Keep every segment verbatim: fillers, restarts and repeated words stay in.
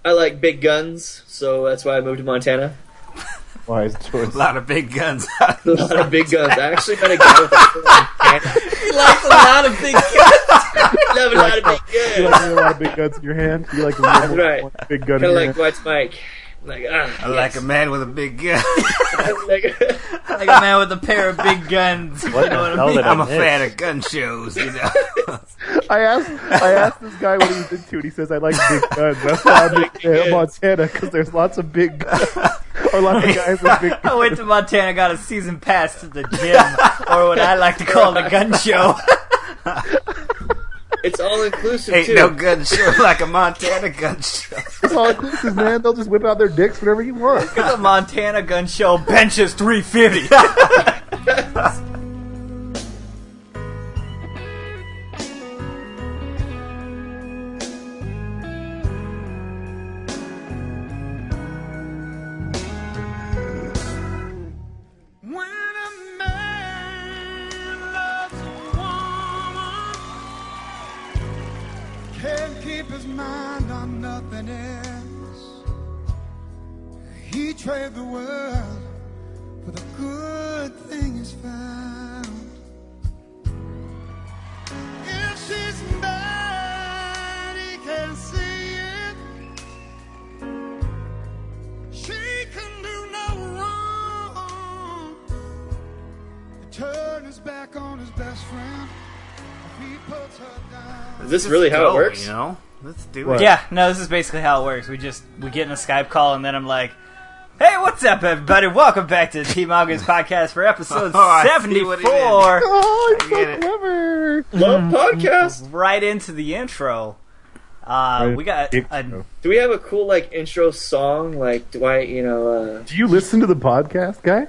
I like big guns, so that's why I moved to Montana. Wise choice. A lot of big guns. A lot of big guns. I actually met a guy with a He likes a lot of big guns. love a lot of big You guns. like a lot of big guns in your hand? You like a That's little right. one big gun Kind in of your like hand? White's Mike. Like, ah, I like a man with a big gun. like, Like a man with a pair of big guns. You What know the what hell I mean? did I I'm a miss? fan of gun shows, you know. I asked I asked this guy what he was into, and he says, I like big guns. That's why I'm in Montana, because there's lots of big guns. Or lots of guys with big I guns. went to Montana, got a season pass to the gym, or what I like to call the gun show. it's all inclusive Ain't too. no gun show like a Montana gun show. It's all inclusive, man. They'll just whip out their dicks whenever you want. The Montana gun show benches three fifty. When a man loves a woman, can't keep his mind on nothing else. He trade the world for the good thing he's found. If she's mad, he can't see it. She can do no wrong. Turn his back on his best friend. If he puts her down. Is this really how it Go, works? You know, let's do What? it. Yeah, no, this is basically how it works. We just we get in a Skype call, and then I'm like, "Hey, what's up, everybody? Welcome back to the Team August podcast for episode Oh, I see seventy-four." what he did. Oh, it's I get so it. clever. Love podcast. Right into the intro. Uh, we got a, Intro. Do we have a cool like intro song? Like, do I, you know? uh... Do you listen to the podcast, guy?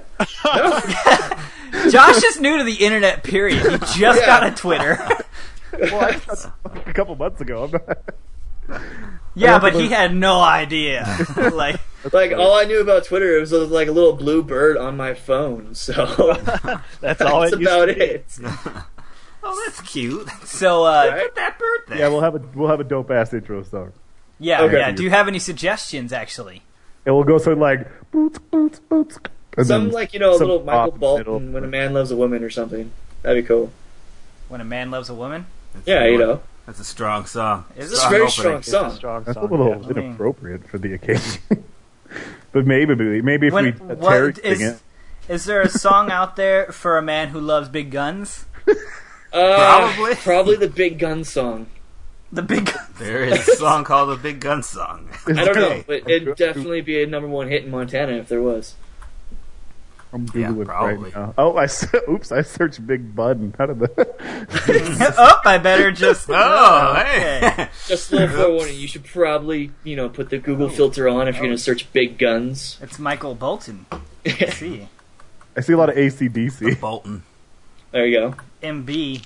Josh is new to the internet. Period. He just Yeah. got a Twitter. Well, I just got a couple months ago. I'm not... Yeah, but he had no idea. Like, Like all I knew about Twitter, it was uh, like a little blue bird on my phone. So That's all that's it used about to be. it. Oh, that's cute. so uh, Right? That birthday. Yeah, we'll have a we'll have a dope ass intro song, yeah, Okay. yeah. Do you have any suggestions? Actually, and we'll go something like boots, boots, boots, and Some then like you know a some little Michael pop in the middle. Bolton, When a Man Loves a Woman or something. That'd be cool. when a man loves a woman, That's Yeah, a you good know, one. That's a strong song. Is it? it's a very opening. strong It's a song. strong That's a song, little yeah. I mean- inappropriate for the occasion. But maybe, maybe, maybe if When, we what- Terry sing is, it. is there a song out there for a man who loves big guns? Uh, Probably. probably the Big Gun song. The big guns. There is a song called the Big Gun Song. I don't know, Okay. but it'd definitely be a number one hit in Montana if there was. I'm Yeah, googling probably. right now. Oh, I s- oops! I searched Big Bud. And how did that? Oh, I better just. Oh, okay. hey. Just a little forewarning, you should probably, you know, put the Google filter on if you're going to search big guns. It's Michael Bolton. Let's see. I see a lot of A C D C. Bolton. There you go. M B.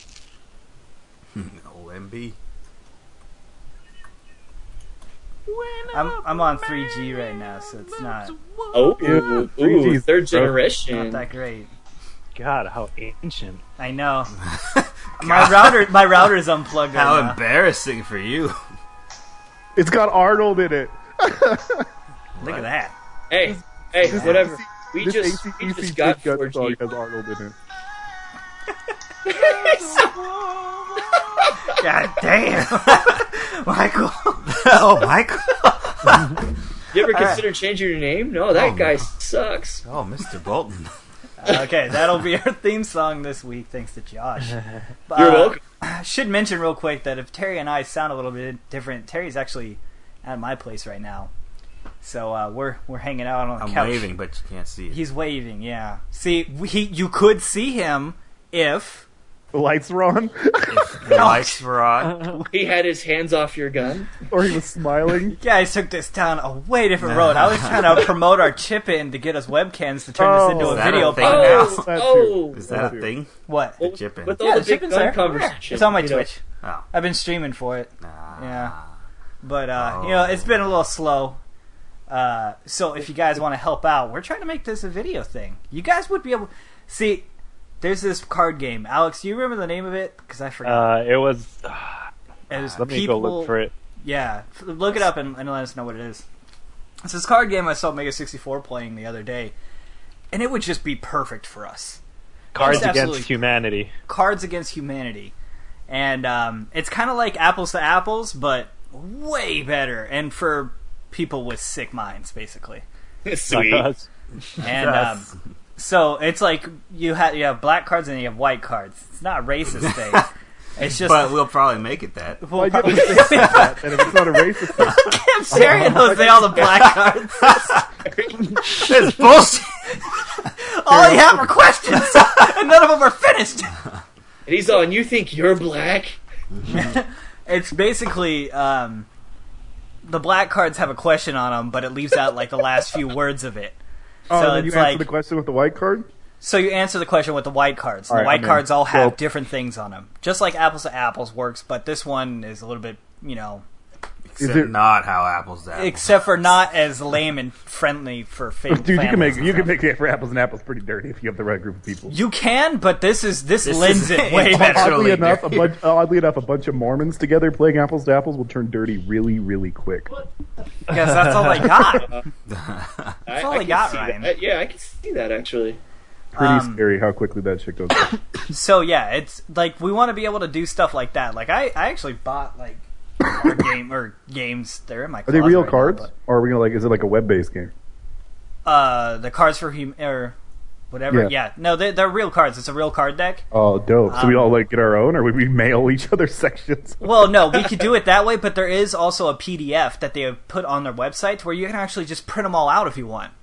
O M B. I'm I'm on three G right now, so it's not Oh, Yeah, ooh, three G's, third bro. not generation. that great. God, how ancient. I know. My router my router's unplugged How right now. embarrassing for you. It's got Arnold in it. Look at that. Hey, hey, This whatever. A C We this just, we A C D C just got Big Gun four song G. has Arnold in it. God damn. Michael. Oh, Michael. You ever consider changing your name? No, that Oh, guy no. sucks. Oh, Mister Bolton. Okay, that'll be our theme song this week, thanks to Josh. But, You're uh, welcome. I should mention real quick that if Terry and I sound a little bit different, Terry's actually at my place right now. So uh, we're we're hanging out on the I'm couch. waving, but you can't see it. He's waving, yeah. See, we, he, you could see him if... The lights were on, The lights were on. He had his hands off your gun. or he was smiling. You guys took this down a way different road. I was trying to promote our chip in to get us webcams to turn Oh. this into Is a that video a thing podcast. now? Oh, That oh. Is that a thing? What? Well, Chipping. with all Yeah, the the big chipping's gun there. conversation. It's on my you know. Twitch. Oh. I've been streaming for it. Nah. Yeah. But, uh, you know, it's been a little slow. Uh, so if you guys want to help out, we're trying to make this a video thing. You guys would be able... See, there's this card game. Alex, do you remember the name of it? Because I forgot. Uh, it was. it was Let me people, go look for it. Yeah, look it up and, and let us know what it is. It's this card game I saw Mega sixty-four playing the other day, and it would just be perfect for us. Cards It's absolutely- Against Humanity. Cards Against Humanity. And um, it's kind of like Apples to Apples, but way better. And for people with sick minds, basically. Sweet. Like us. And um, so it's like you have you have black cards and you have white cards. It's not a racist thing. It's just. But we'll probably make it that. we'll I get probably- the thing about that, and if it's not a racist thing, I'm Sherry and Jose all the black cards. It's bullshit. All you have are questions, and none of them are finished. And he's on, you think you're black? It's basically um, the black cards have a question on them, but it leaves out like the last few words of it. oh, So and then you it's answer like the question with the white card. so you answer the question with the white cards. All The right, white I'm in. cards all have Well- different things on them, just like Apples to Apples works. But this one is a little bit, you know, Except it- not how apples to apples. except for not as lame and friendly for fam- Dude, you can families make and you can stuff. make for apples and apples pretty dirty if you have the right group of people. You can, but this is this, This lends is it way intentional. better. Oddly Naturally enough, a dirty. bunch, oddly enough, a bunch of Mormons together playing apples to apples will turn dirty really, really quick. Because that's all they got. That's all I got, Ryan. That. Yeah, I can see that, actually. Pretty Um, scary how quickly that shit goes. So yeah, it's like we want to be able to do stuff like that. Like I, I actually bought like a game or games. They're in my. Are they closet real right now, cards, but- or are we gonna like? Is it like a web-based game? Uh, the cards for hum or whatever. Yeah. Yeah, no, they, they're real cards. It's a real card deck. Oh, dope! So we Um, all like get our own, or would we mail each other sections? Well, no, we could do it that way, but there is also a P D F that they have put on their website where you can actually just print them all out if you want.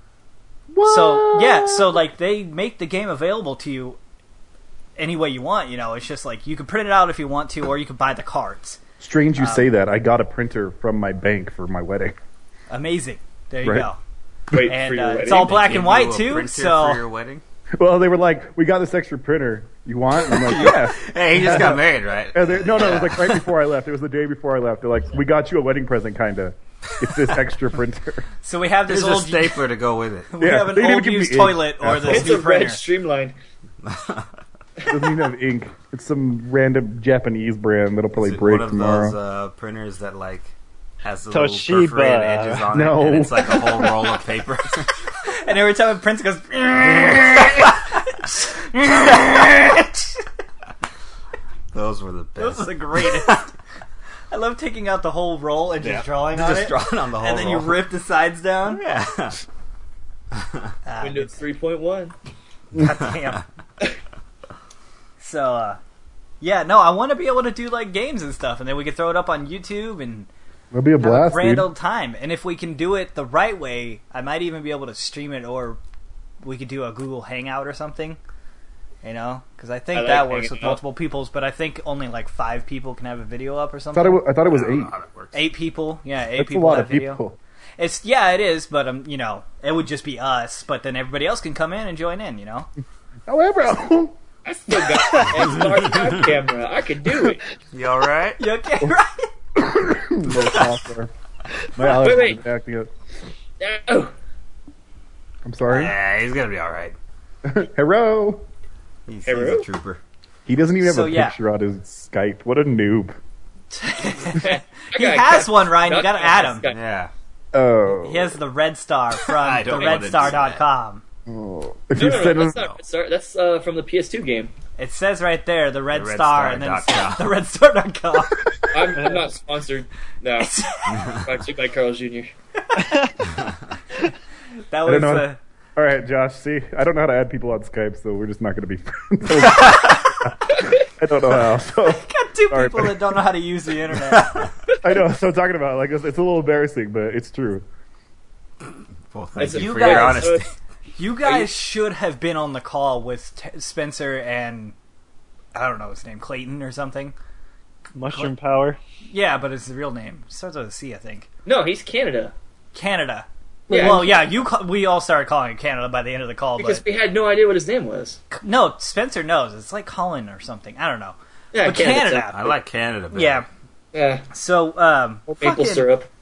So yeah, so like they make the game available to you any way you want. You know, it's just like you can print it out if you want to, or you can buy the cards. Strange you Um, say that. I got a printer from my bank for my wedding. Amazing. There you Right. go. Wait, for And your uh, wedding? it's all black Give and white you a too. printer So for your wedding. Well, they were like, "We got this extra printer. You want?" And I'm like, "Yeah." Hey, he just got married, right? And they- no, no, it was like right before I left. It was the day before I left. They're like, "We got you a wedding present, kinda. It's this extra printer." so we have this There's a old stapler to go with it. we Yeah, have an they didn't old give me used ink. toilet or this It's new a printer. red streamline. It doesn't even have ink. It's some random Japanese brand that'll probably Is it break one of tomorrow. those uh, printers that like has the Toshiba. little perforated edges on No. it, and it's like a whole roll of paper. And every time it prints, it goes. Those were the Those best. are the greatest. I love taking out the whole roll and just Yeah. drawing on Just it, drawing on the whole and then you roll. rip the sides down. Yeah. Ah, Windows three point one. God damn. So, uh, yeah, no, I want to be able to do like games and stuff, and then we could throw it up on YouTube and It'll be a have a blast, grand dude. old time. And if we can do it the right way, I might even be able to stream it, or we could do a Google Hangout or something. You know, because I think I like that works hanging with out. multiple peoples, but I think only like five people can have a video up or I something. thought it, wa- I thought it was I don't eight. know how that works. Eight people, yeah, eight That's a people lot have of video. people. It's yeah, it is, but um, you know, it would just be us. But then everybody else can come in and join in. You know, However, I still got an X R camera. I could do it. You all right? you okay, right? little software. My allergies Wait, wait. are acting up. Oh, I'm sorry. Yeah, he's gonna be all right. Hello. He's, he's Hello? a trooper. He doesn't even have So, a yeah. picture on his Skype. What a noob. He has one, Ryan. You gotta add him. Yeah. Oh. He has the red star I from the don't red want to star do dot that. com. Oh. If no, you no, no, send him, that's not Red Star. That's uh, from the P S two game. It says right there, the red The red star, star and then dot it says com. the red star dot com. I'm, I'm not sponsored. No, actually by Carl Junior That don't was know. uh, all right, Josh. See, I don't know how to add people on Skype, so we're just not going to be friends. I don't know how. So got two Sorry, people buddy. that don't know how to use the internet. I know. So I'm talking about like it's, it's a little embarrassing, but it's true. Well, thank Listen, you you for guys- your so honesty. it's- You guys should have been on the call with T- Spencer and I don't know his name, Clayton or something. Mushroom Power. Yeah, but it's the real name. It starts with a C, I think. No, he's Canada. Canada. Yeah, well, yeah, you ca- we all started calling it Canada by the end of the call, because but we had no idea what his name was. no, Spencer knows. It's like Colin or something. I don't know. Yeah, But Canada. Canada. I like Canada better. Yeah. Yeah, So, um, maple fucking- syrup.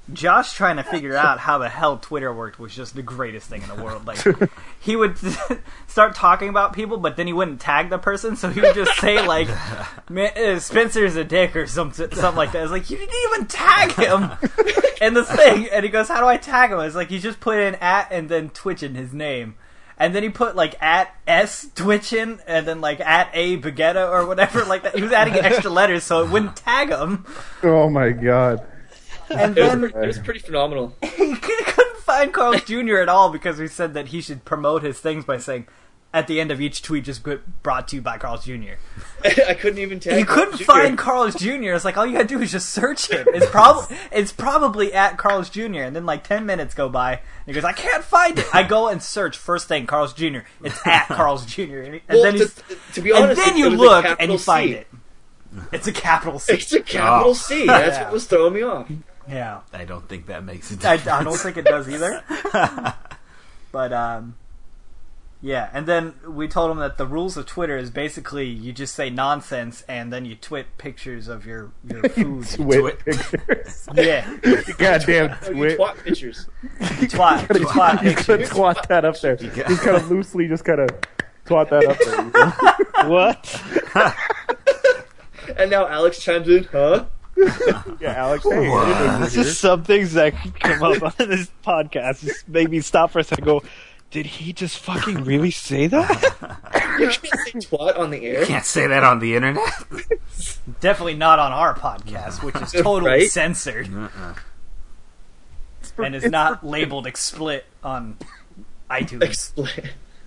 Josh trying to figure out how the hell Twitter worked was just the greatest thing in the world. Like, he would start talking about people, but then he wouldn't tag the person, so he would just say, like, "Man, uh, Spencer's a dick," or something, something like that. I was like, you didn't even tag him in the thing. And he goes, how do I tag him? I was like, you just put in at and then Twitch in his name. And then he put, like, at S Twitchin, and then, like, at A Bagetta, or whatever, like that. He was adding extra letters so it wouldn't tag him. Oh my god. And It was, then pretty, it was pretty phenomenal. he couldn't find Carl's Junior at all because we said that he should promote his things by saying, at the end of each tweet, just put brought to you by Carl's Junior I couldn't even tag. He couldn't Junior. find Carl's Junior It's like, all you gotta do is just search him. It's, prob- it's probably at Carl's Junior And then, like, ten minutes go by, and he goes, I can't find it. I go and search, first thing, Carl's Junior It's at Carl's Junior And, he, and Well, then, to, he's, to be honest, and then it you was a look, and capital you find C. it. It's a capital C. It's a capital Oh. C. That's Yeah. what was throwing me off. Yeah. I don't think that makes it. I, I don't think it does either. But, um... yeah, and then we told him that the rules of Twitter is basically you just say nonsense and then you twit pictures of your, your food. Twit pictures. Yeah. Goddamn Oh, you twit. twat pictures. Twat. Twat You could pictures. twat that up there. got- Just kind of loosely, just kind of twat that up there. You know? What? And now Alex chimes in, huh? Yeah, Alex. Hey, It's just some things that come up on this podcast. Just make me stop for a second and go, did he just fucking really say that? You can't say twat on the air. Can't say that on the internet. Definitely not on our podcast, which is totally Right? censored Uh-uh. and is it's not labeled explicit on iTunes. Explain.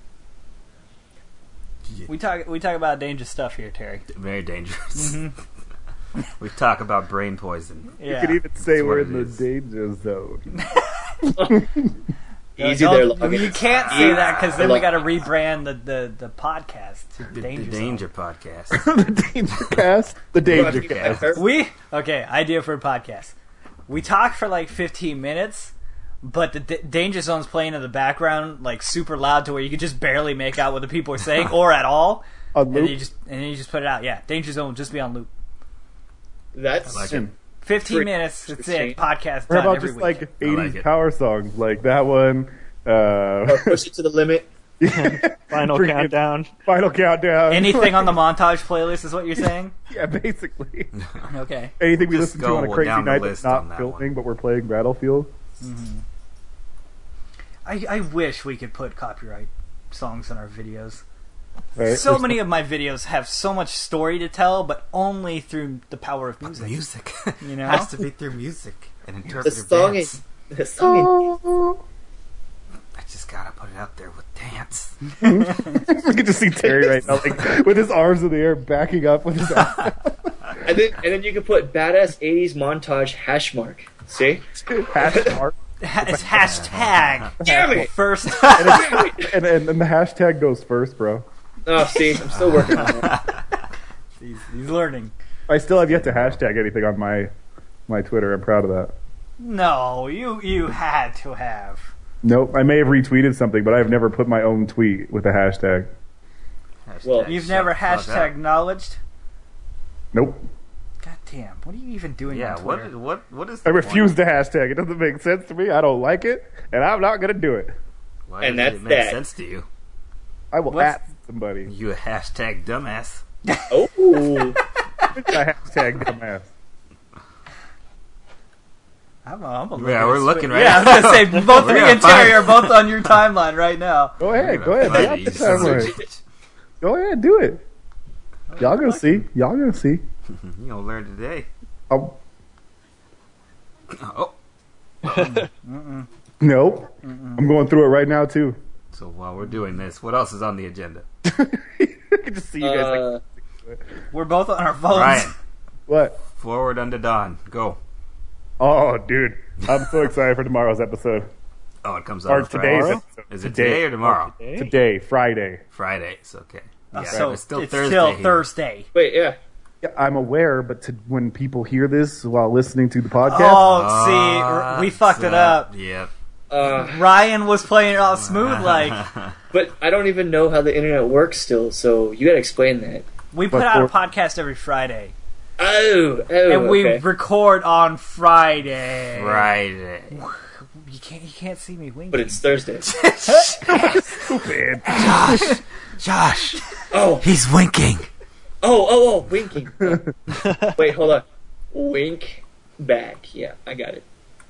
We talk we talk about dangerous stuff here, Terry. Very dangerous. We talk about brain poison. You Yeah. could even say That's we're what in it the is. danger zone. No, Easy don't- there, I Logan. mean, you can't say that because then we Look. got to rebrand the, the, the podcast to The, Danger the Zone. Danger Podcast. the danger cast. The danger cast. We okay. Idea for a podcast. We talk for like fifteen minutes, but the D- Danger Zone's playing in the background like super loud to where you can just barely make out what the people are saying or at all. On And then loop. you just and then you just put it out. Yeah, Danger Zone will just be on loop. That's I like it. Fifteen Pretty minutes. That's interesting. it. Podcast Or done how about every just week. like I eighties like it. power songs, like that one. Uh, or push it to the limit. Final Freaking- countdown. Final countdown. Anything on the montage playlist is what you're saying? Yeah, basically. Okay. Anything we Just listen to go on a crazy down the night list that's on not that filming, one. but we're playing Battlefield. I, I wish we could put copyright songs in our videos. Right? So many of my videos have so much story to tell, but only through the power of music. Music. You know? Has to be through music and The interpretive song dance. is the song. I just gotta put it out there with dance. We can just see Terry right now, like with his arms in the air, backing up with his arms. Is, and then and then you can put badass eighties montage hash mark. See? Hash mark. It's hashtag Damn it! first. and, and and the hashtag goes first, bro. Oh, see, I'm still working on it. he's, he's learning. I still have yet to hashtag anything on my my Twitter. I'm proud of that. No, you you had to have. Nope, I may have retweeted something, but I've never put my own tweet with a hashtag. Well, Hashtag You've shut never the fuck hashtag up. acknowledged. Nope. God damn! What are you even doing Yeah, on Twitter? what what what is I the refuse point? to hashtag. It doesn't make sense to me. I don't like it, and I'm not gonna do it. Why And does that's it make that. sense to you? I will What's- at somebody. You a hashtag dumbass. Oh, I hashtag dumbass. I'm a, I'm a Yeah, we're looking right Yeah, I was now. gonna say both We're me gonna and Terry find- are both on your timeline right now. Go ahead, go ahead. Find Lay out it, the you son of a timeline. bitch. Go ahead, do it. Y'all gonna see. Y'all gonna see. You gonna learn today. Oh, Oh, nope. I'm going through it right now too. so while we're doing this, what else is on the agenda? I can just see you guys. uh, Like, We're both on our phones. Ryan, what? forward unto dawn. Go. Oh, dude, I'm so excited for tomorrow's episode. Oh, it comes Or out on today's Friday. episode. Is it Today. today or tomorrow? Hey? Today, Friday. Friday. It's okay. Uh, Yeah, so it's still it's Thursday. still here. Thursday. wait, yeah. Yeah, I'm aware, but to, when people hear this while listening to the podcast, Oh, see, Ah, we fucked it up. Yep. Uh, Ryan was playing it all smooth, like but I don't even know how the internet works still, so you gotta explain that. we put But out a for- podcast every Friday, Oh, oh, and we okay. record on Friday. Friday. You can't, you can't see me winking. But it's Thursday. Stupid. Josh! Josh! Oh, He's winking! oh, oh, oh, winking. Wait, hold on. Wink back. Yeah, I got it.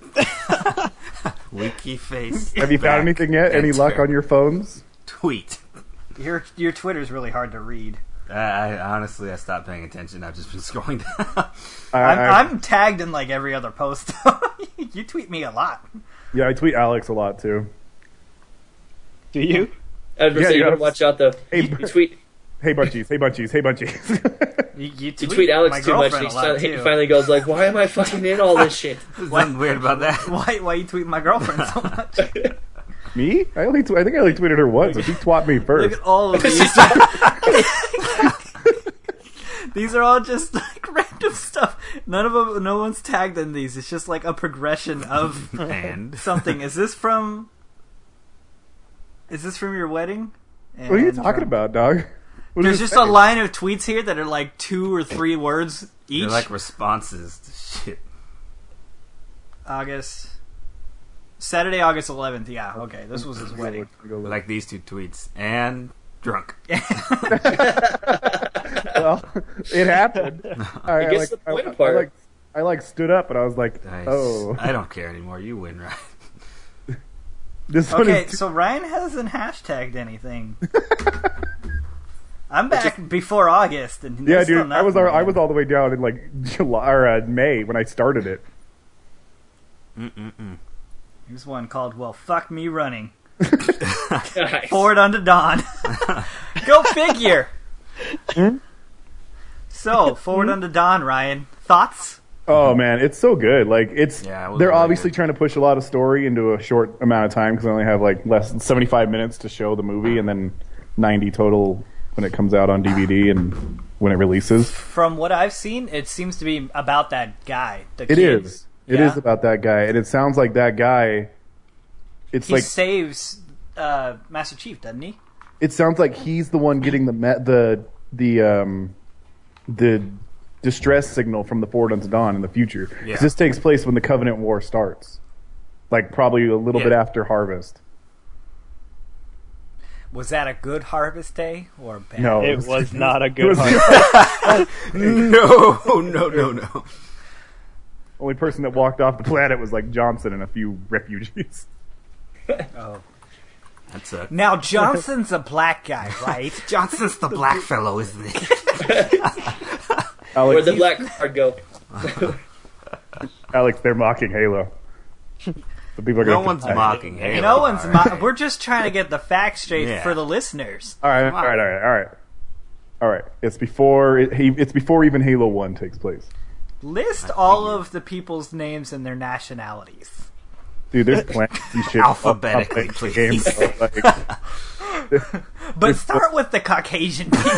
Winky face. Have you found anything yet? Any Enter. luck on your phones? Tweet. Your your Twitter's really hard to read. I, I honestly, I stopped paying attention. I've just been scrolling down. I, I'm, I, I'm tagged in like every other post. You tweet me a lot. yeah, I tweet Alex a lot too. Do you? I was gonna Yeah, say, you you gotta gotta- watch out the. Hey, You, you tweet. Hey bunchies, hey bunchies, hey bunchies. You, you You tweet, tweet my Alex too much, and girlfriend he, a lot, finally, he too. finally goes like, "Why am I fucking in all this shit?" There's nothing weird about that. Why why you tweet my girlfriend so much? Me? I only tw- I think I only tweeted her once, so she twat me Look first. at all of these. These are all just like random stuff. None of them, no one's tagged in these. It's just like a progression of And something. Is this from? Is this from your wedding? What are you And talking from- about, dog? What There's does it just a say? line of tweets here that are like two or three words each. they're like responses to shit. August. Saturday, August eleventh. Yeah, okay. This was his wedding. Like these two tweets. And drunk. Well, it happened. I, It gets like, the point I, apart. I, like, I like stood up and I was like, Nice. oh, I don't care anymore. You win, right? this one Okay, is. so Ryan hasn't hashtagged anything. I'm back before August, and Yeah, there's still dude, I was nothing, I was man. all the way down in like July or uh, May when I started it. Mm-mm-mm. Here's one called "Well, Fuck Me Running." Nice. Forward unto dawn. Go figure. So, forward unto dawn, Ryan. Thoughts? Oh man, it's so good. Like it's Yeah, it was they're really obviously good. trying to push a lot of story into a short amount of time because I only have like less than seventy-five minutes to show the movie, and then ninety total when it comes out on D V D and when it releases. From what I've seen, it seems to be about that guy. The It kid. is. It is Yeah? about that guy, and it sounds like that guy. It's He like saves uh, Master Chief, doesn't he? it sounds like he's the one getting the me- the the um the distress signal from the Forward Unto Dawn in the future. 'Cause Yeah. this takes place when the Covenant War starts, like probably a little Yeah. bit after Harvest. Was that a good Harvest Day or a bad? No, It was not a It good was hunt. No, no, no, no. only person that walked off the planet was like Johnson and a few refugees. Oh. That's a Now Johnson's a black guy, right? Johnson's the black fellow, isn't he? Where'd Alex, the black card go? Alex, they're mocking Halo. The people are No gonna one's die. mocking Halo. no one's. all right? Mo- we're just trying to get the facts straight Yeah. for the listeners. All right, all right, all right, all right, all right. It's before it, he, it's before even Halo One takes place, List all of the people's names and their nationalities. dude. There's planets and shit Alphabetically, up- up in the game, please. bro. Like, But start with the Caucasian people.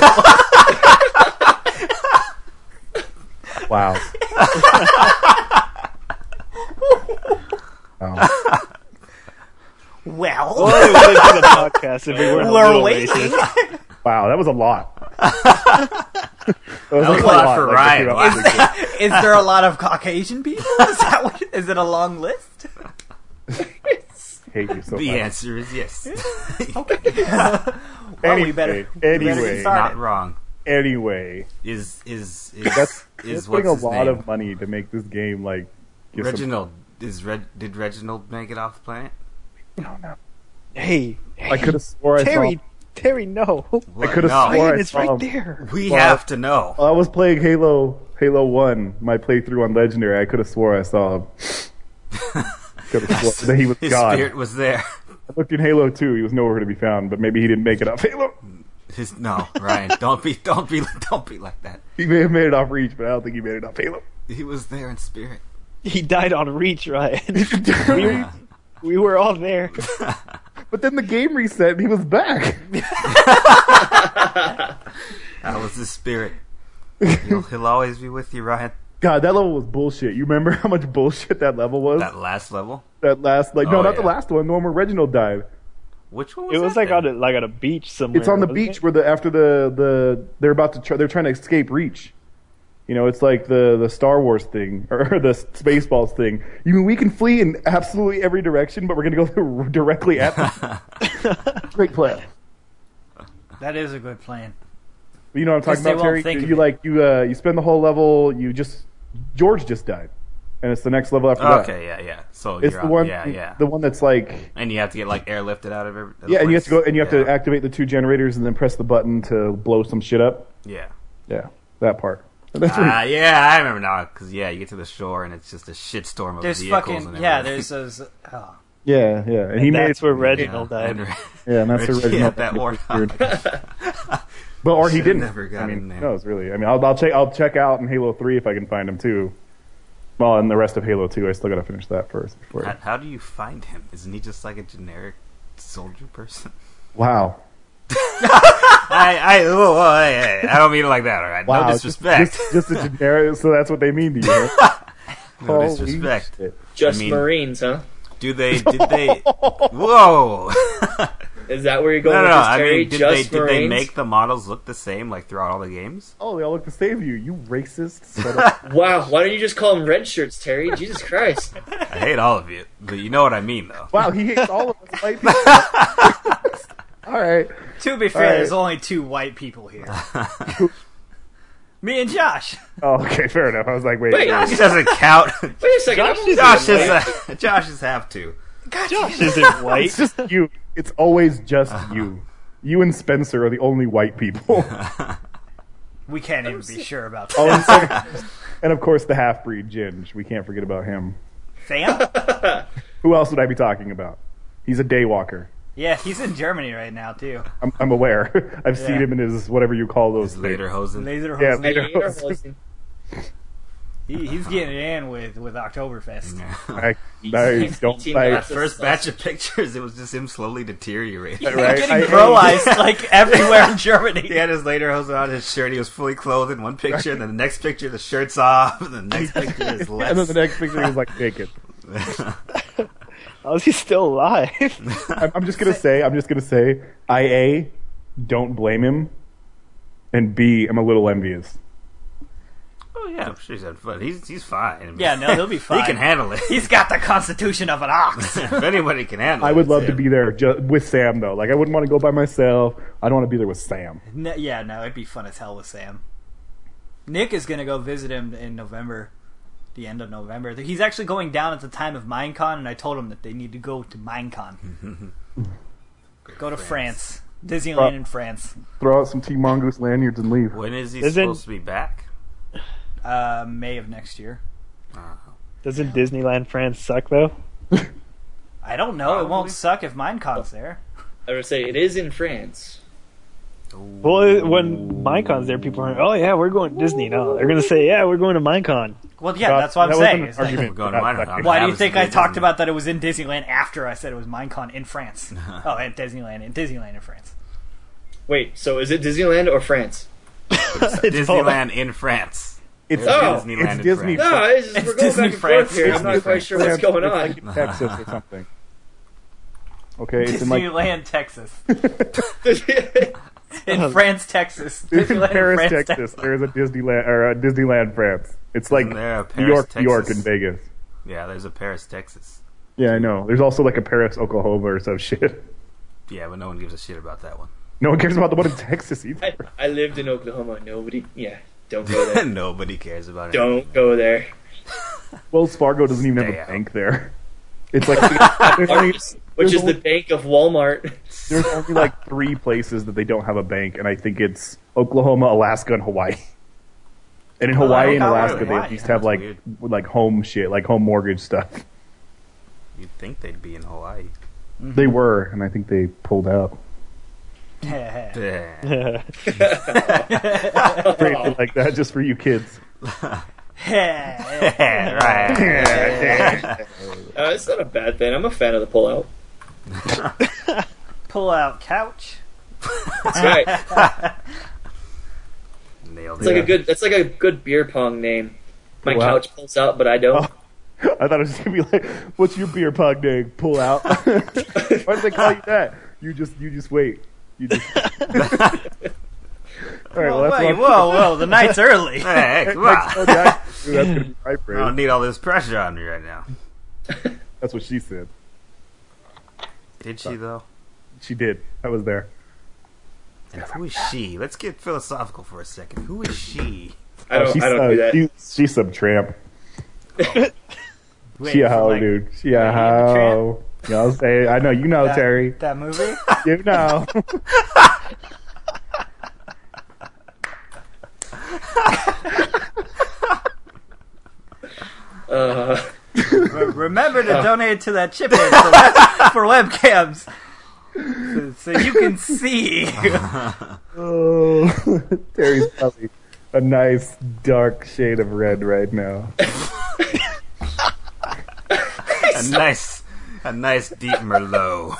wow. Oh. Well, Oh, we would do the podcast if we weren't a we're little waiting. racist. Wow, that was a lot. that was, That was like a lot for like, Ryan. the two Wow. episodes. Is there a lot of Caucasian people? Is that what? Is it a long list? Hate you so The much. answer is yes. Well, Anyway, we better. we better get anyway, started. Not wrong. Anyway, Is is is that's is it's what's putting a his lot name? of money to make this game like give some- Reginald is Reg, did Reginald make it off the planet? Hey, I could have swore I Terry, saw. Terry, no. I could have no. swore Ryan I is saw. right him. there. We Well, have to know. I was playing Halo, Halo One, my playthrough on Legendary. I could have swore I saw him. Could have swore that he was His God. spirit was there. I looked in Halo Two. He was nowhere to be found, but maybe he didn't make it off Halo. His no, Ryan. Don't be, don't be, don't be like that. He may have made it off Reach, but I don't think he made it off Halo. He was there in spirit. He died on Reach, Ryan. we, were, we were all there. But then the game reset and he was back. That was his spirit. He'll, he'll always be with you, Ryan. God, that level was bullshit. You remember how much bullshit that level was? That last level. That last, like, no, Oh, not the yeah. last one. The one where Reginald died. Which one was It was that like on then? a, like on a beach somewhere. It's on the wasn't beach it? where the after the the they're about to try, they're trying to escape Reach. You know, it's like the, the Star Wars thing, or the Spaceballs thing. You mean we can flee in absolutely every direction, but we're going to go directly at them? Great plan. That is a good plan. You know what I'm talking Because they about, won't Terry? think of You it. like you uh, you spend the whole level. You just George just died, and it's the next level after that. Okay, yeah, yeah. So It's you're the on, one, yeah, yeah. the one that's like, And you have to get like airlifted out of every. yeah, and you have to go and you have yeah. to activate the two generators and then press the button to blow some shit up. Yeah. Yeah, that part. That's what Ah, yeah, I remember now. Because yeah, you get to the shore and it's just a shitstorm of There's vehicles fucking and yeah. everything. There's those. Oh. yeah, yeah, and, he And made that's where Yeah, Reginald died. and- yeah, and that's the Reggie- original. yeah, that warthog. But or he Should've didn't. never got I mean, in there. who knows really? I mean, I'll, I'll check. I'll check out in Halo three if I can find him too. Well, and the rest of Halo two, I still got to finish that first. Before. How, how do you find him? Isn't he just like a generic soldier person? Wow. I I whoa, whoa, hey, hey, I don't mean it like that. All right, Wow. no just- disrespect. Just, just, a generic. So that's what they mean to you. Huh? no Holy disrespect. shit. Just I mean- Marines, huh? Do they? Did they? Whoa! Is that where you're going no, no, with no. this, I Terry? mean, did Just they? Did Marines? they make the models look the same like throughout all the games? Oh, they all look the same to you. You racist. Son of- Wow, why don't you just call them red shirts, Terry? Jesus Christ. I hate all of you, but you know what I mean, though. wow, he hates all of us white people. All right. To be fair, All right. there's only two white people here. Me and Josh. Oh, okay, fair enough. I was like, wait. Wait, wait. Josh doesn't count. Wait a second. Josh I'm is- Josh Wait. is. Uh, Josh is have to. Josh isn't white. It's just you. It's always just you. You and Spencer are the only white people. We can't even be sure about Oh, that. and, and of course the half-breed Ginge. We can't forget about him. Sam? Who else would I be talking about? He's a daywalker. Yeah, he's in Germany right now too. I'm, I'm aware. I've seen Yeah. him in his whatever you call those things. Later hosen. Laser Yeah, Hosen. later Later hosen. He, he's getting it in with, with Oktoberfest. I, I don't. Team I, That's First a batch of pictures, it was just him slowly deteriorating. He's Right, getting I- bro eyes like everywhere in Germany. He had his later hosen on, his shirt, he was fully clothed in one picture, and then the next picture, the shirt's off, and the next picture is less. and then the next picture he's like naked. How is he still alive? I'm, I'm just gonna say. I'm just gonna say. I a don't blame him, and B I'm a little envious. Oh, yeah, I'm sure he's had fun. He's, he's fine. I mean, Yeah, no, he'll be fine. He can handle it. He's got the constitution of an ox. If anybody can handle it. I would it's love to him. be there ju- with Sam though. Like I wouldn't want to go by myself. I don't want to be there with Sam. No, yeah, no, it'd be fun as hell with Sam. Nick is gonna go visit him in November, the end of November. He's actually going down at the time of Minecon, and I told him that they need to go to Minecon. Go to France. Disneyland in France. Throw out some Team Mongoose lanyards and leave. When is he Isn't- supposed to be back? Uh, May of next year. Doesn't Disneyland France suck though? I don't know. It Probably. won't suck if Minecon's there. I would say it is in France. Well, it- when Minecon's there, people are, oh yeah, we're going to Disney now. They're gonna say, yeah, we're going to Minecon. Well, yeah, That- that's what I'm that wasn't saying. an It's like- argument. We're going to for that Minecon. second. why do you Happens think to I be talked Disney. about that it was in Disneyland after I said it was Minecon in France? Oh, at Disneyland, in Disneyland in France. Wait, so is it Disneyland or France? Disneyland in France. It's, There's Oh, Disneyland it's in Disney. France. No, it's, It's we're going Disney back and France. forth here. I'm Disney not quite France. sure what's going It's on. like in Texas or something. Okay, it's in like Disneyland, Texas. in In France, Texas. in Disneyland, Paris, France, Texas. There is a Disneyland or a Disneyland France. It's like Isn't there a New Paris, York, New York, Texas? and Vegas. Yeah, there's a Paris, Texas. Yeah, I know. There's also like a Paris, Oklahoma, or some shit. Yeah, but no one gives a shit about that one. No one cares about the one in Texas either. I, I lived in Oklahoma. Nobody, yeah, don't go there. Nobody cares about it. Don't go there. Wells Fargo doesn't even have Stay a out. bank there. It's like there's only, Which there's is the only- bank of Walmart. there's only like three places that they don't have a bank, and I think it's Oklahoma, Alaska, and Hawaii. And in Oh, Hawaii and Hawaii, Alaska, they Hawaii. at least have like That's like home shit, like home mortgage stuff. You'd think they'd be in Hawaii. They were, and I think they pulled out. Yeah. Great like that, just for you kids. right. Uh, it's not a bad thing. I'm a fan of the pullout. Pull out couch. That's right. Nailed It's like it. a good. That's like a good beer pong name. My Pull out. couch pulls out, but I don't. I thought it was just gonna be like, "What's your beer pong name? Pull out." Why did they call you that? You just, you just wait. You just. All right, well, that's Wait, what- whoa, whoa, the night's early. Hey, come That's on. that's gonna be my I praise. don't need all this pressure on me right now. That's what she said. Did she, though? She did. I was there. And who is she? Let's get philosophical for a second. Who is she? I don't. she's, I don't uh, do that. She, she's some tramp. Wait, she a from, hoe, like, dude. She a Lady and the hoe. You know what I'm saying? I know you know, that, Terry. that movie? You know. Uh, Re- Remember to donate to that chip in for, web- for webcams. So, so you can see. Oh, Terry's probably a nice dark shade of red right now. A nice, a nice deep Merlot.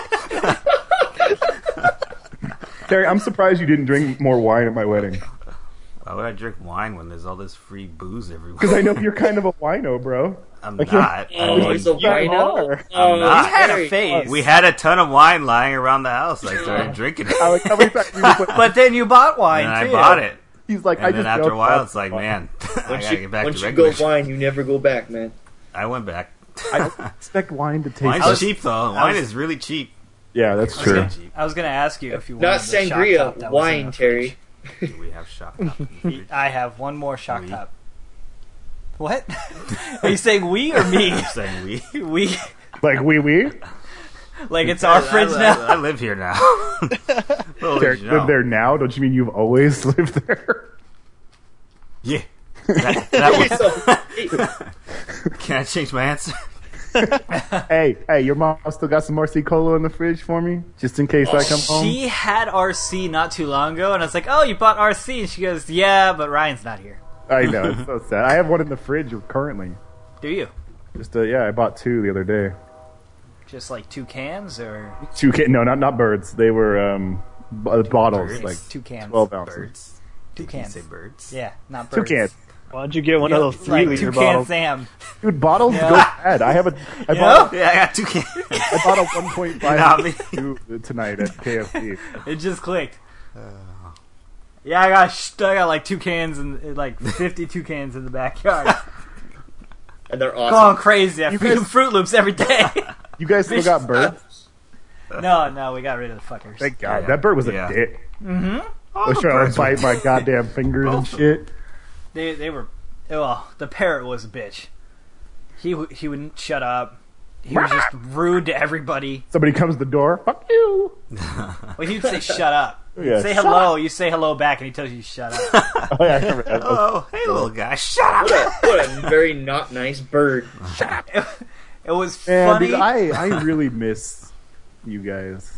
Terry, I'm surprised you didn't drink more wine at my wedding. Why would I drink wine when there's all this free booze everywhere? Because I know you're kind of a wino, bro. I'm Like, not. oh, I mean, he's a You wino. are. Oh, not. He's had a Terry. phase. we had a ton of wine lying around the house. I started drinking it. I like how many times he was like, But then you bought wine, and I too. bought it. he's like, And I then just after a don't while, want it's like, wine. man, I Once gotta you, get back once to you go regular. wine, you never go back, man. I went back. I don't expect wine to taste. Wine's like- cheap though. I Wine was- is really cheap. Yeah, that's I true. was gonna- I was going to ask you if you wanted Not the shock top sangria, that was in wine, the Terry. Do we have shot? top in the fridge? fridge. I have one more shock We. top. What? Are you saying we or me? I'm saying we. We. Like wee wee. Like it's our fridge I, now? I, I live here now. Little Terry, did you you know. live there now? Don't you mean you've always lived there? Yeah. That, that Hey, was, can I change my answer? Hey, hey, your mom still got some R C Cola in the fridge for me, just in case I come home. She had R C not too long ago, and I was like, "Oh, you bought R C?" And she goes, "Yeah, but Ryan's not here." I know, it's so sad. I have one in the fridge currently. Do you? Just uh, yeah, I bought two the other day. Just like two cans or Two ca- no, not not birds. They were um b- uh, bottles, Birds. like two cans? twelve ounces. Birds. Two Did you cans. say birds? Yeah, not Two birds. cans, Why don't you get one Yeah, of those three like liter two can bottles? Sam. dude. Bottles Yeah. go bad. I have a I Yeah? bought Yeah, I got two cans. I bought a one point Not me. five tonight at K F C. It just clicked. Yeah, I got sh- I got like two cans and like fifty-two cans in the backyard. and they're Going awesome. crazy. I You feed them guys- Fruit Loops every day. You guys still got birds? no, no, we got rid of the fuckers. Thank God. Yeah. That bird was a Yeah. dick. Mm-hmm. I was trying to bite my goddamn fingers and shit. They they were. Well, the parrot was a bitch. He w- he wouldn't shut up. He was just rude to everybody. Somebody comes to the door. Fuck you. Well, he'd say shut up. Yeah, say shut hello. You say hello back, and he tells you to shut up. Oh yeah, I remember that. Oh, hey, little guy, shut up! What a, what a very not nice bird. it, it was Man, funny. dude, I, I really miss you guys.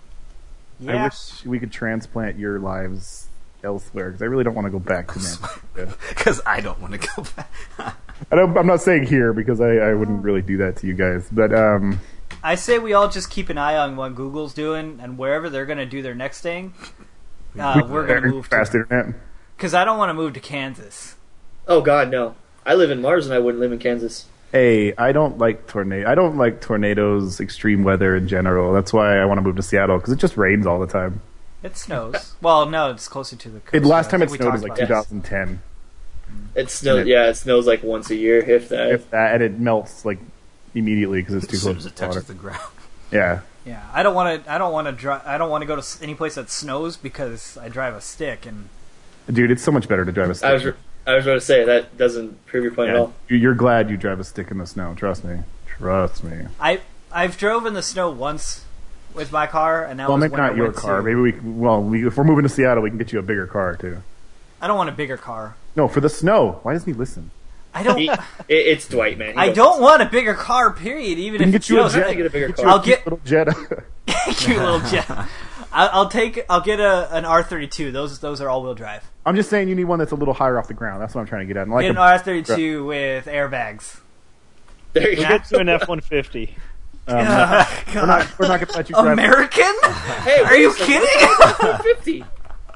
I yeah. wish we could transplant your lives elsewhere because I really don't want to go back to Manchester. Because I don't want to go back. I don't, I'm not saying here because I, I wouldn't really do that to you guys, but um, I say we all just keep an eye on what Google's doing, and wherever they're going to do their next thing, uh, we- we're going to move fast to. internet. Because I don't want to move to Kansas. Oh God, no. I live in Mars and I wouldn't live in Kansas. Hey, I don't like tornado. I don't like tornadoes, extreme weather in general. That's why I want to move to Seattle because it just rains all the time. It snows. Well, no, it's closer to the coast. It, last I time it think we snowed was talked like about two thousand ten. It snows. Yeah, it snows like once a year, if that. If that, and it melts like immediately because it's too As soon close as it to water. touches the ground. Yeah, it. Yeah, I don't want to. I don't want to drive. I don't want to go to s- any place that snows because I drive a stick, and dude, it's so much better to drive a stick. I was, I was going to say that doesn't prove your point at Yeah, all. you're glad you drive a stick in the snow. Trust me. Trust me. I I've drove in the snow once with my car, and that Well, was maybe when I not your went car. to- Maybe we. Well, we, if we're moving to Seattle, we can get you a bigger car too. I don't want a bigger car. No, for the snow. Why doesn't he listen? I don't. He, it, it's Dwight, man. He I knows. don't want a bigger car. Period. Even We can if get it you a snows. Trying jet. to get a bigger Get car. you a I'll cute get- little jet. Cute little jet. I- I'll take. I'll get a an R thirty-two. Those those are all wheel drive. I'm just saying you need one that's a little higher off the ground. That's what I'm trying to get at. Like Get an a- R thirty-two with airbags. There you We'll go. get to an F one fifty. um, Uh, we're not. We're not going to let you drive. American? Hey, Are you wait a kidding? second. fifty.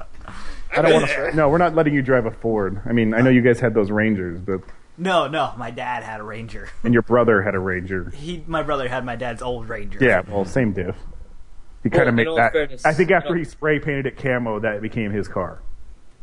I don't want to. No, we're not letting you drive a Ford. I mean, I know you guys had those Rangers, but No, no. My dad had a Ranger. and your brother had a Ranger. He, my brother had my dad's old Ranger. Yeah, well, same diff. He Well, kind of in made all that. fairness, I think after you know- he spray painted it camo, that became his car.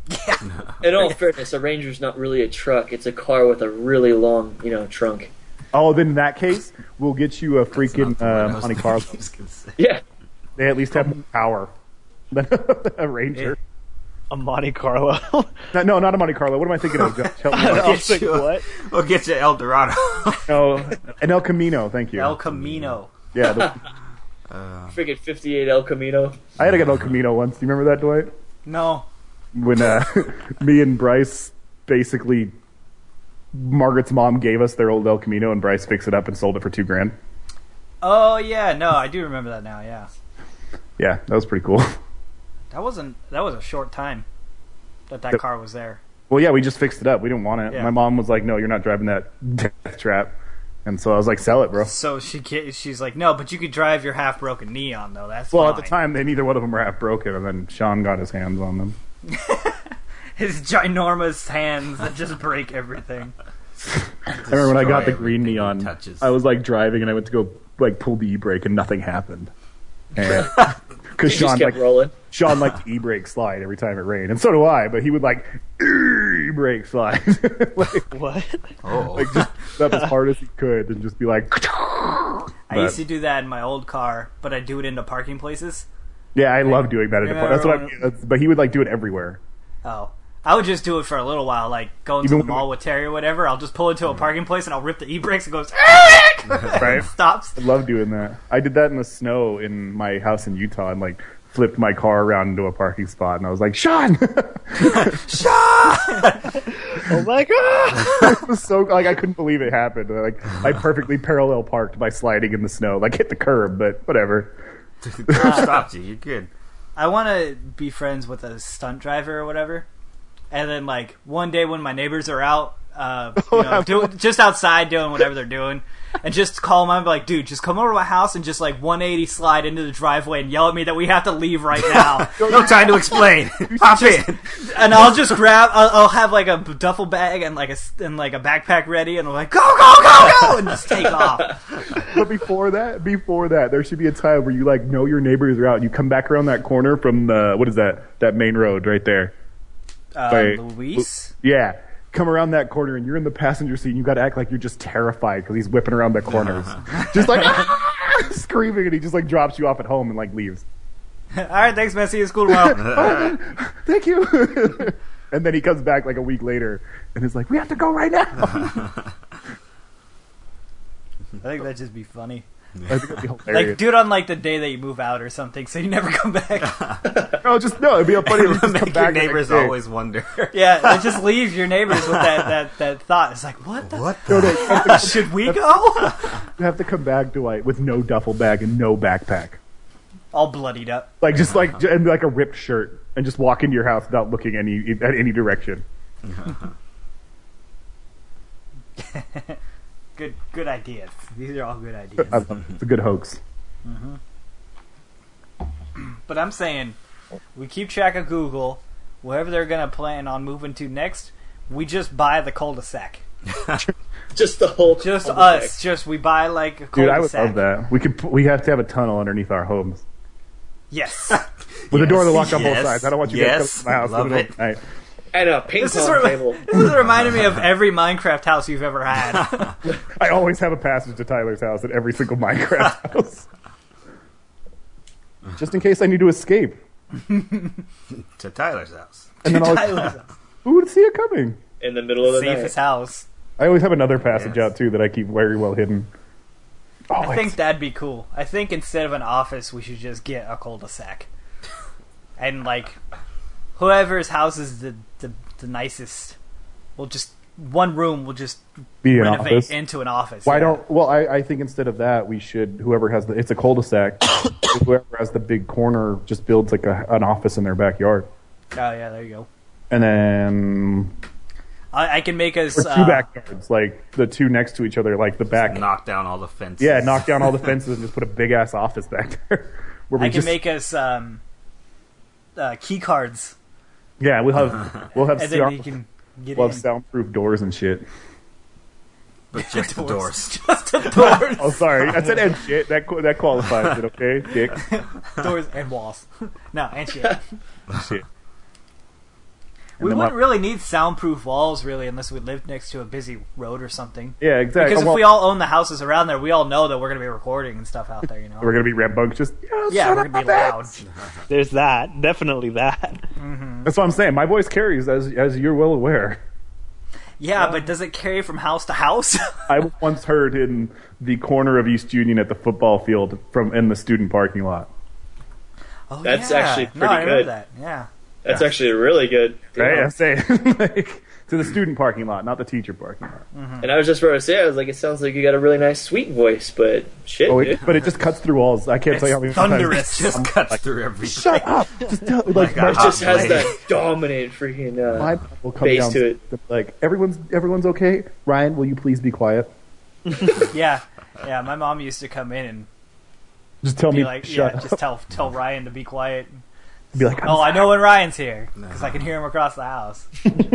In all fairness, a Ranger's not really a truck. It's a car with a really long, you know, trunk. Oh, then in that case, we'll get you a freaking uh, Monte Carlo. Yeah. They at least have more power than a Ranger. A Monte Carlo. No, no, not a Monte Carlo. What am I thinking of? Josh? Help me out. I was thinking, what? We'll get you El Dorado. No, an El Camino. Thank you. El Camino. Yeah, the, Friggin' fifty-eight El Camino. I had to get El Camino once. Do you remember that, Dwight? No. When uh, me and Bryce basically, Margaret's mom gave us their old El Camino, and Bryce fixed it up and sold it for two grand. Oh yeah, no, I do remember that now. Yeah, Yeah, that was pretty cool. that wasn't that was a short time that that The- car was there. Well, yeah, we just fixed it up. We didn't want it. Yeah. My mom was like, "No, you're not driving that death trap," and so I was like, "Sell it, bro." So she ca- she's like, no, but you could drive your half broken Neon though. That's Well, fine. at the time, they neither one of them were half broken, and then Sean got his hands on them. his ginormous hands that just break everything. I remember when I got the Destroy green everything he neon, touches. I was like driving, and I went to go like pull the e-brake, and nothing happened. Because You just Sean kept like rolling. Sean liked to e-brake slide every time it rained, and so do I. But he would like e-brake slide, like, What? Oh. like just up as hard as he could, and just be like. I But- used to do that in my old car, but I do it into parking places. Yeah, I love doing that. In the Remember That's what I when- mean. That's, but he would like do it everywhere. Oh. I would just do it for a little while, like going Even to the when- mall with Terry or whatever. I'll just pull into a parking place and I'll rip the e-brakes and goes, Right? stops. I love doing that. I did that in the snow in my house in Utah, and like flipped my car around into a parking spot, and I was like, Sean. Oh my god! It was so like I couldn't believe it happened. Like I perfectly parallel parked by sliding in the snow, like hit the curb, but whatever. Stopped you. You're good. I want to be friends with a stunt driver or whatever. And then, like, one day when my neighbors are out, uh, you know, do, just outside doing whatever they're doing, and just call them up and be like, dude, just come over to my house and just, like, one eighty slide into the driveway and yell at me that we have to leave right now. No time to explain. Pop in. And I'll just grab, I'll, I'll have, like, a duffel bag and, like, a, and, like, a backpack ready, and I'm like, go, go, go, go, and just take off. But before that, before that, there should be a time where you like know your neighbors are out, and you come back around that corner from the what is that that main road right there. Uh, Wait. Luis? Yeah, come around that corner, and you're in the passenger seat, and you got to act like you're just terrified because he's whipping around the corners, just like "Ah!" screaming, and he just like drops you off at home and like leaves. Alright, thanks, man. See you at school tomorrow. Thank you. And then he comes back like a week later, and is like, "We have to go right now." I think that'd just be funny. I think it'd be hilarious. Like, do it on, like, the day that you move out or something, so you never come back. no, just no. It'd be a funny. if you just come Make your back the neighbors next day. always wonder. Yeah, and just leave your neighbors with that, that, that thought. It's like, what the What No, the? no, you have to- should we go? You have to come back, Dwight, with no duffel bag and no backpack. All bloodied up. Like just like and like a ripped shirt, and just walk into your house without looking any at any direction. Good, good ideas. These are all good ideas. I love it. It's a good hoax. But I'm saying, we keep track of Google. Wherever they're gonna plan on moving to next, we just buy the cul-de-sac. Just the whole. Just cul-de-sac. us. Just we buy like a Dude, cul-de-sac. I would love that. We could. We have to have a tunnel underneath our homes Yes. with a door that locks on both Yes. sides. I don't want you Yes. guys coming to my house Love in the it. middle of the night. And a ping This is, pong remi- table. this is reminding me of every Minecraft house you've ever had. I always have a passage to Tyler's house at every single Minecraft house, just in case I need to escape. To Tyler's house. And then I'll, Tyler's house. who would see it coming? In the middle of the Safest night. house. I always have another passage Yes. out too that I keep very well hidden. Oh, I think it's- that'd be cool. I think instead of an office, we should just get a cul-de-sac. And, like, whoever's house is the, the, the nicest, will just, one room will just be an renovate office. into an office. Why yeah. don't? Well, I, I think instead of that, we should. Whoever has the, it's a cul-de-sac. Whoever has the big corner just builds like a, an office in their backyard, Oh, yeah, there you go. and then I, I can make us... or two uh, backyards, like the two next to each other, like the back. Knock down all the fences. Yeah, knock down all the fences and just put a big ass office back there. Where we I can just, make us um, uh, key cards, yeah, we'll have we'll have and then sound, you can get we'll in. have soundproof doors and shit. But just the doors. Just the doors. Oh, sorry, I said and shit. That qu- that qualifies it. Okay, dick. Doors and walls. No, and shit. Shit. We then wouldn't my- really need soundproof walls, really, unless we lived next to a busy road or something. Yeah, exactly. Because if Well, we all own the houses around there, we all know that we're going to be recording and stuff out there, you know? we're gonna be rambunctious. Yeah, yeah, shut we're up, going to be loud. There's that. Definitely that. That's what I'm saying. My voice carries, as as you're well aware. Yeah, but does it carry from house to house? I was once heard in the corner of East Union at the football field from in the student parking lot. Oh, That's yeah. actually No, pretty I remember good. that. Yeah. That's actually really good. Right? I'm saying like to the student parking lot, not the teacher parking lot. And I was just about to say, I was like, it sounds like you got a really nice, sweet voice, but shit, Oh, dude. it, but it just cuts through walls. I can't tell you how many times- thunderous. Just cuts through everything. Shut up! Just tell, like a my, It just hot has blade. that dominant freaking uh, my will come bass down to it. like everyone's everyone's okay. Ryan, will you please be quiet? Yeah. Yeah, my mom used to come in and Just tell be me like, shut yeah, up. just tell tell Ryan to be quiet. Be like, I'm Oh, I sorry. know when Ryan's here because I can hear him across the house.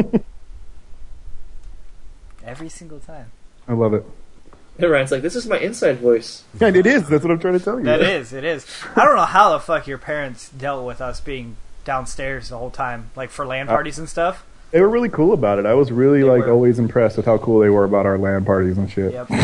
Every single time. I love it. And Ryan's like, this is my inside voice. And it is. That's what I'm trying to tell you. That is, it is. I don't know how the fuck your parents dealt with us being downstairs the whole time, like for LAN parties and stuff. They were really cool about it. I was really They like were. always impressed with how cool they were about our LAN parties and shit. Yep.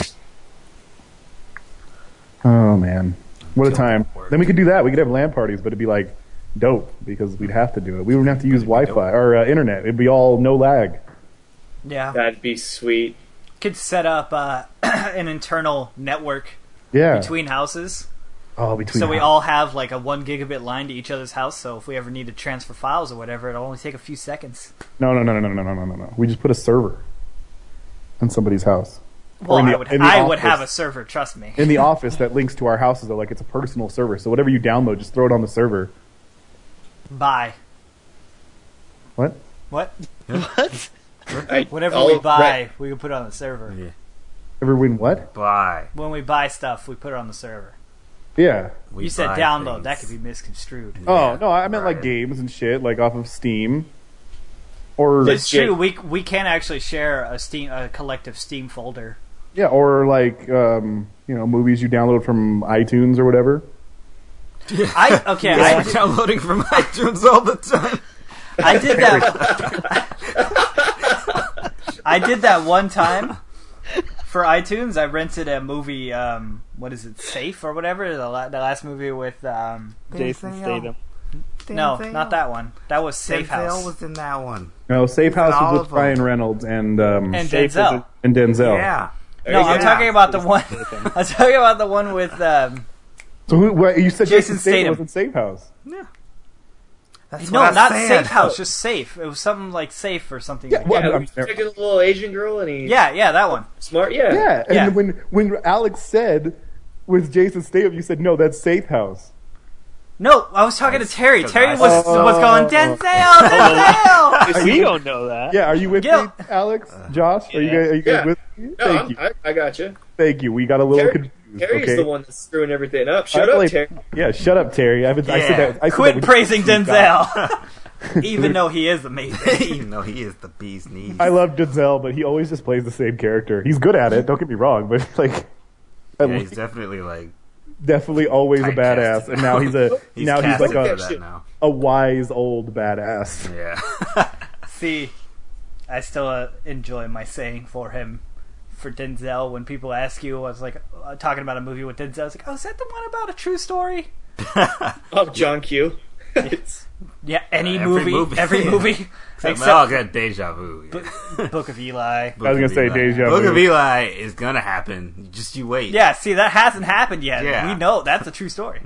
Oh man, what a Until time! it worked. Then we could do that. We could have LAN parties, but it'd be like dope because we'd have to do it. We wouldn't have to use Wi-Fi or uh, internet. It'd be all no lag. Yeah. That'd be sweet. Could set up uh, an internal network Yeah. between houses. oh, between. So we houses. all have like a one gigabit line to each other's house. So if we ever need to transfer files or whatever, it'll only take a few seconds. No, no, no, no, no, no, no, no, no, no. We just put a server in somebody's house. Well, in the- I would, in the I would office. have a server. Trust me. In the office that links to our houses, though, like it's a personal server. So whatever you download, just throw it on the server. Buy What? what? What? I, Whatever all- we buy, right. we can put it on the server. Yeah. Ever win what? Buy. When we buy stuff, we put it on the server. Yeah. We you said buy download. things. That could be misconstrued. Oh Yeah, no, I meant like right. games and shit, like off of Steam. Or Legit. It's true. We we can actually share a Steam a collective Steam folder. yeah, or like um, you know, movies you download from iTunes or whatever. I okay. Yeah, I we're downloading from iTunes all the time. I did that. I did that one time for iTunes. I rented a movie. Um, what is it? Safe or whatever. The, la- the last movie with um, Jason Statham. no, not that one. That was Safe Denzel House was in that one. No, Safe House all was of with them. Ryan Reynolds and um, and Safe Denzel. was and Denzel. Yeah. No, I'm Yeah. talking about the one. I'm talking about the one with. Um, So who? What, you said Jason Jason Statham Statham. was in Safe House. That's no, what I not said. Safe House. Just Safe. It was something like Safe or something. Yeah, like well, that. Yeah, I'm- he's taking a little Asian girl and he's yeah, yeah, that one. smart. Yeah. Yeah, and Yeah. when when Alex said with Jason Statham, you said no, that's Safe House. No, I was talking to Terry. Because Terry I was said- was going Denzel, Denzel. Are We don't know that. Yeah, are you with Yeah. me, Alex? Josh, are you guys, are you guys Yeah. with me? No, Thank I'm, you, I, I got you. thank you. We got a little Terry, confused. Terry's okay? the one that's screwing everything up. Shut I up, blame- Terry. Yeah, shut up, Terry. I've been, I said Yeah. that. I said Quit that with- praising Denzel, even though he is amazing. Even though he is the bee's knees. I love Denzel, but he always just plays the same character. He's good at it. Don't get me wrong, but like, I Yeah, like- he's definitely like definitely always a typecasted badass, and now he's a he's now he's casted like for a, that now. a wise old badass. Yeah. See, I still uh, enjoy my saying for him, for Denzel. When people ask you, I was like uh, talking about a movie with Denzel. I was like, "Oh, is that the one about a true story?" Oh, John Q. It's Yeah, any Every movie, movie. every movie, Except, except well, get deja vu. Book of Eli. I was gonna say deja Book vu. of Eli is gonna happen. Just you wait. Yeah, see, that hasn't happened yet. Yeah. We know that's a true story,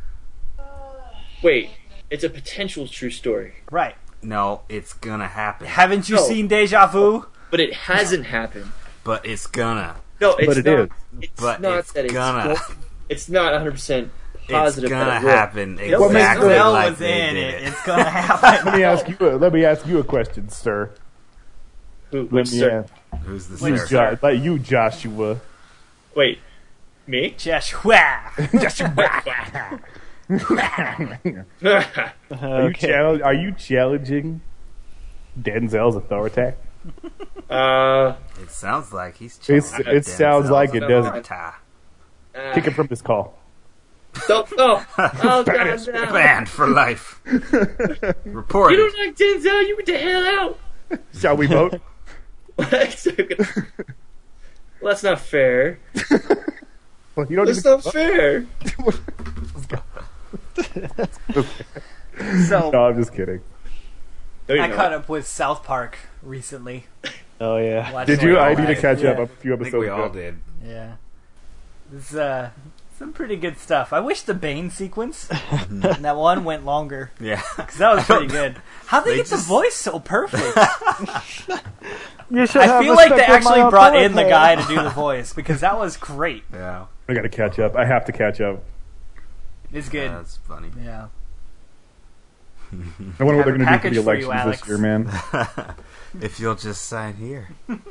wait. It's a potential true story, right? No, it's gonna happen. Haven't you No. seen Deja Vu? but it hasn't happened. But it's gonna. No, it's But it not. is. It's But not it's that it's gonna. going- It's not one hundred percent It's positive. gonna that it will. happen What exactly makes the- Denzel like was they in did it. it. It's gonna happen. Let me ask you. A, let me ask you a question, sir. Who, Let which me sir? ask Who's the you, sir? Jo- like you, Joshua. Wait, me? Joshua. Are you, Okay. challenge, are you challenging Denzel's authority? uh, It sounds like he's. It's- challenging it sounds Denzel's like it, doesn't it? authority. uh, Kick him from this call. Don't oh oh god no. Banned for life. Reported. You don't like Denzel, you get the hell out. Shall we vote? Well, that's not fair. Well, you don't That's even- not fair. So No, I'm just kidding. No, you're I not. caught up with South Park recently. Oh yeah. Watched Did like you? all I need to that. catch up Yeah. a few I think episodes we all ago. did. Yeah. It's uh some pretty good stuff. I wish the Bane sequence in that one went longer. Yeah. Because that was pretty good. How'd they, They get just- the voice so perfect? You should I have feel like they respect for my actually brought in the authority. guy to do the voice because that was great. Yeah. I got to catch up. I have to catch up. It's good. Yeah, that's funny. Yeah. I wonder what they're Have a going to do for package the for you, elections Alex. this year, man. If you'll just sign here.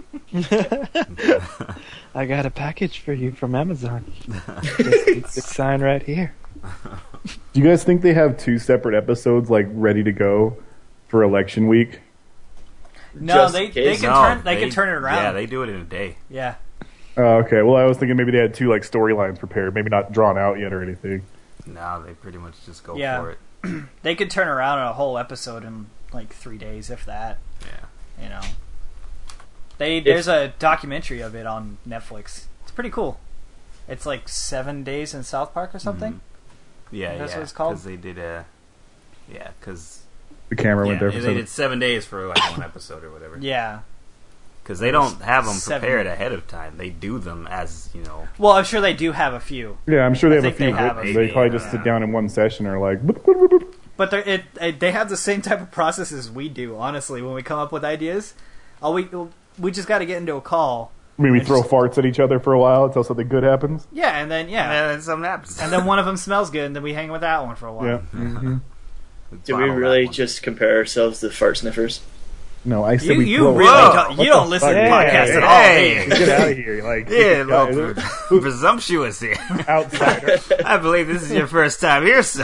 I got a package for you from Amazon. Just, just sign right here. Do you guys think they have two separate episodes like ready to go for election week? No, Just they in they case. can No, turn they, can turn it around. Yeah, they do it in a day. Yeah. Oh, okay. Well, I was thinking maybe they had two like storylines prepared, maybe not drawn out yet or anything. No, they pretty much just go Yeah. for it. They could turn around a whole episode in like three days, if that. Yeah. You know. They there's a documentary of it on Netflix. It's pretty cool. It's like seven days in South Park or something. Yeah, That's yeah. what it's called? Because they did a. Yeah, because The camera yeah, went there they for seven. did seven days for like one episode or whatever. Yeah. Because they don't have them Seven. prepared ahead of time. They do them as you know. Well, I'm sure they do have a few, Yeah, I'm sure they I have a think few. they have written. a They few, probably yeah. just sit down in one session or like. boop, boop, boop, boop. but they're, it, it they have the same type of processes we do. Honestly, when we come up with ideas, all we we just got to get into a call. I mean, we And throw just- farts at each other for a while until something good happens. Yeah, and then yeah, And then something happens. and then one of them smells good, and then we hang with that one for a while. Yeah. hmm Do we really just compare ourselves to fart sniffers? No, I said You, we you throw. really Whoa, don't, what you don't the listen to fuck? podcasts Hey, at all. hey. do you? Get out of here! Like, Yeah, a guys, little pre- presumptuous here. outsider. I believe this is your first time here, sir.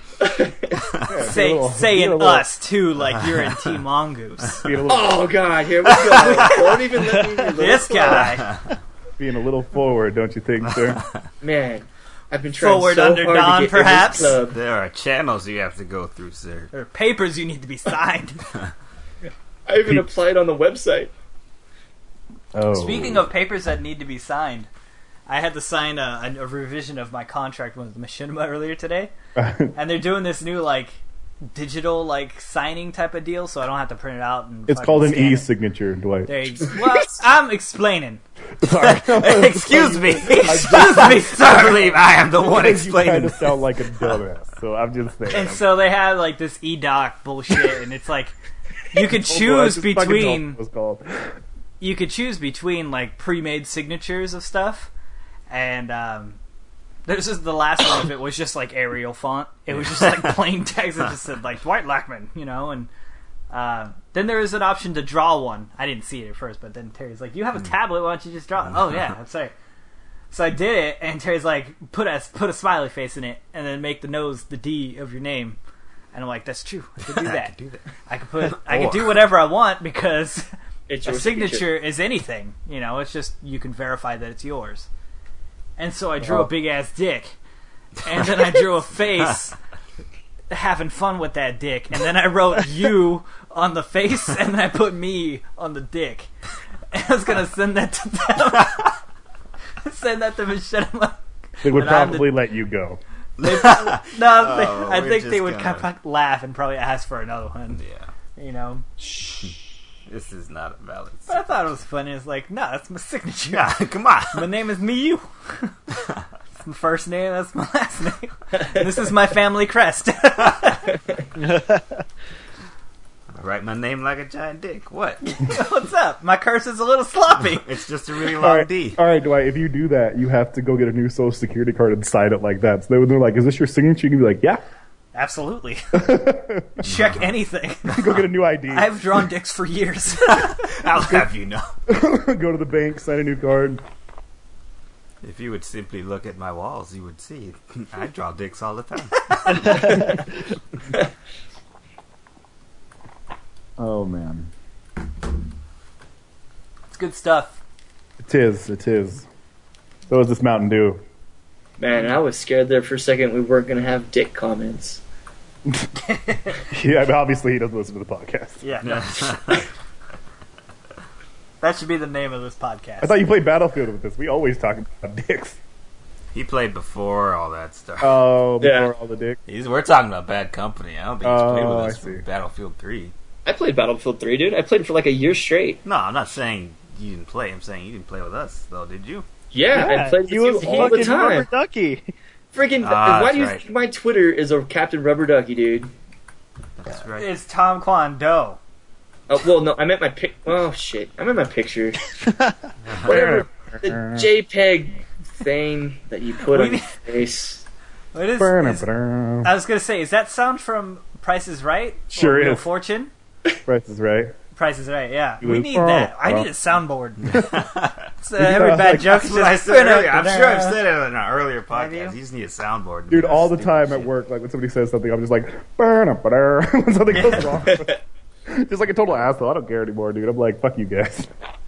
Say, little- saying get a little- us too, like you're in Team Mongoose. being, a little, Oh god, here we go. Don't even let me. Little This fly. guy, being a little forward, don't you think, sir? Man, I've been trying Forward so under hard Don, to get in perhaps? this club. There are channels you have to go through, sir. there are papers you need to be signed. I even applied on the website. Oh. Speaking of papers that need to be signed, I had to sign a, a, a revision of my contract with Machinima earlier today, and they're doing this new like digital like signing type of deal, so I don't have to print it out. And it's fucking called an scan it. e-signature, Dwight. There you, well, I'm explaining. Sorry. Excuse me. Excuse me, sir. I believe I am the one You kind explaining. of sound like a dumbass, so I'm just saying. And so they had like this e-doc bullshit, and it's like you could Oh, boy, I choose just fucking told between you what it was called. you could choose between like pre-made signatures of stuff, and um, this is the last one of it was just like Arial font. It was just like plain text. It just said like Dwight Lackman, you know. And uh, then there was an option to draw one. I didn't see it at first, but then Terry's like, "You have a tablet? Why don't you just draw it?" Oh yeah, I'm sorry. So I did it, and Terry's like, "Put a put a smiley face in it, and then make the nose the D of your name." And I'm like, "That's true. I could do I that. could do that. I could put I could do whatever I want because." It's A your signature is anything, you know. It's just you can verify that it's yours. And so I drew Oh. a big ass dick, and then I drew a face having fun with that dick, and then I wrote you on the face, and then I put me on the dick. And I was gonna send that to them. Send that to Machinima. They would And I'm probably let you go. They, no, they, Oh, I we're think they just would gonna- kind of laugh and probably ask for another one. Yeah. You know. This is not a valid. But I thought it was funny. It's like, no, that's my signature. Yeah, come on. My name is Miyu. That's my first name, that's my last name. And this is my family crest. I write my name like a giant dick. What? What's up? My curse is a little sloppy. It's just a really long All right, D. all right, Dwight. If you do that, you have to go get a new social security card and sign it like that. So they're like, "Is this your signature?" You can be like, "Yeah." Absolutely. Check anything. Go get a new I D. I've drawn dicks for years. I'll have you know. Go to the bank, sign a new card. If you would simply look at my walls, you would see I draw dicks all the time. Oh man, It's good stuff. it is. It is. So is this Mountain Dew. Man, I was scared there for a second we weren't going to have dick comments. Yeah, but obviously he doesn't listen to the podcast. Yeah, no. That should be the name of this podcast. I thought you played Battlefield with us. We always talk about dicks. He played before all that stuff. Oh, before Yeah. all the dicks. He's, we're talking about Bad Company. I don't think he's played Oh, with I us for see. Battlefield three. I played Battlefield three, dude. I played it for like a year straight. No, I'm not saying you didn't play. I'm saying you didn't play with us, though, did you? Yeah, I played with you you was all the fucking time. Rubber Ducky. Freaking, Ah, why that's do you right. think my Twitter is a Captain Rubber Ducky, dude? That's right. It's Tom Quan Do. Oh, well, no, I meant my pic. Oh, shit. I meant my picture. Whatever. The JPEG thing that you put on your face. What is, is- I was gonna say, is that sound from Price is Right? Sure or Wheel is. of Fortune? Price is right. Price is Right, yeah. You We was- need oh, that. I oh. need a soundboard. So every bad like, joke That's is what I just... said earlier. I'm sure I've said it in an earlier Have you? podcast. You just need a soundboard. Dude, all the Stupid time at shit. work, like when somebody says something, I'm just like, when something goes wrong. Just like a total asshole. I don't care anymore, dude. I'm like, fuck you guys.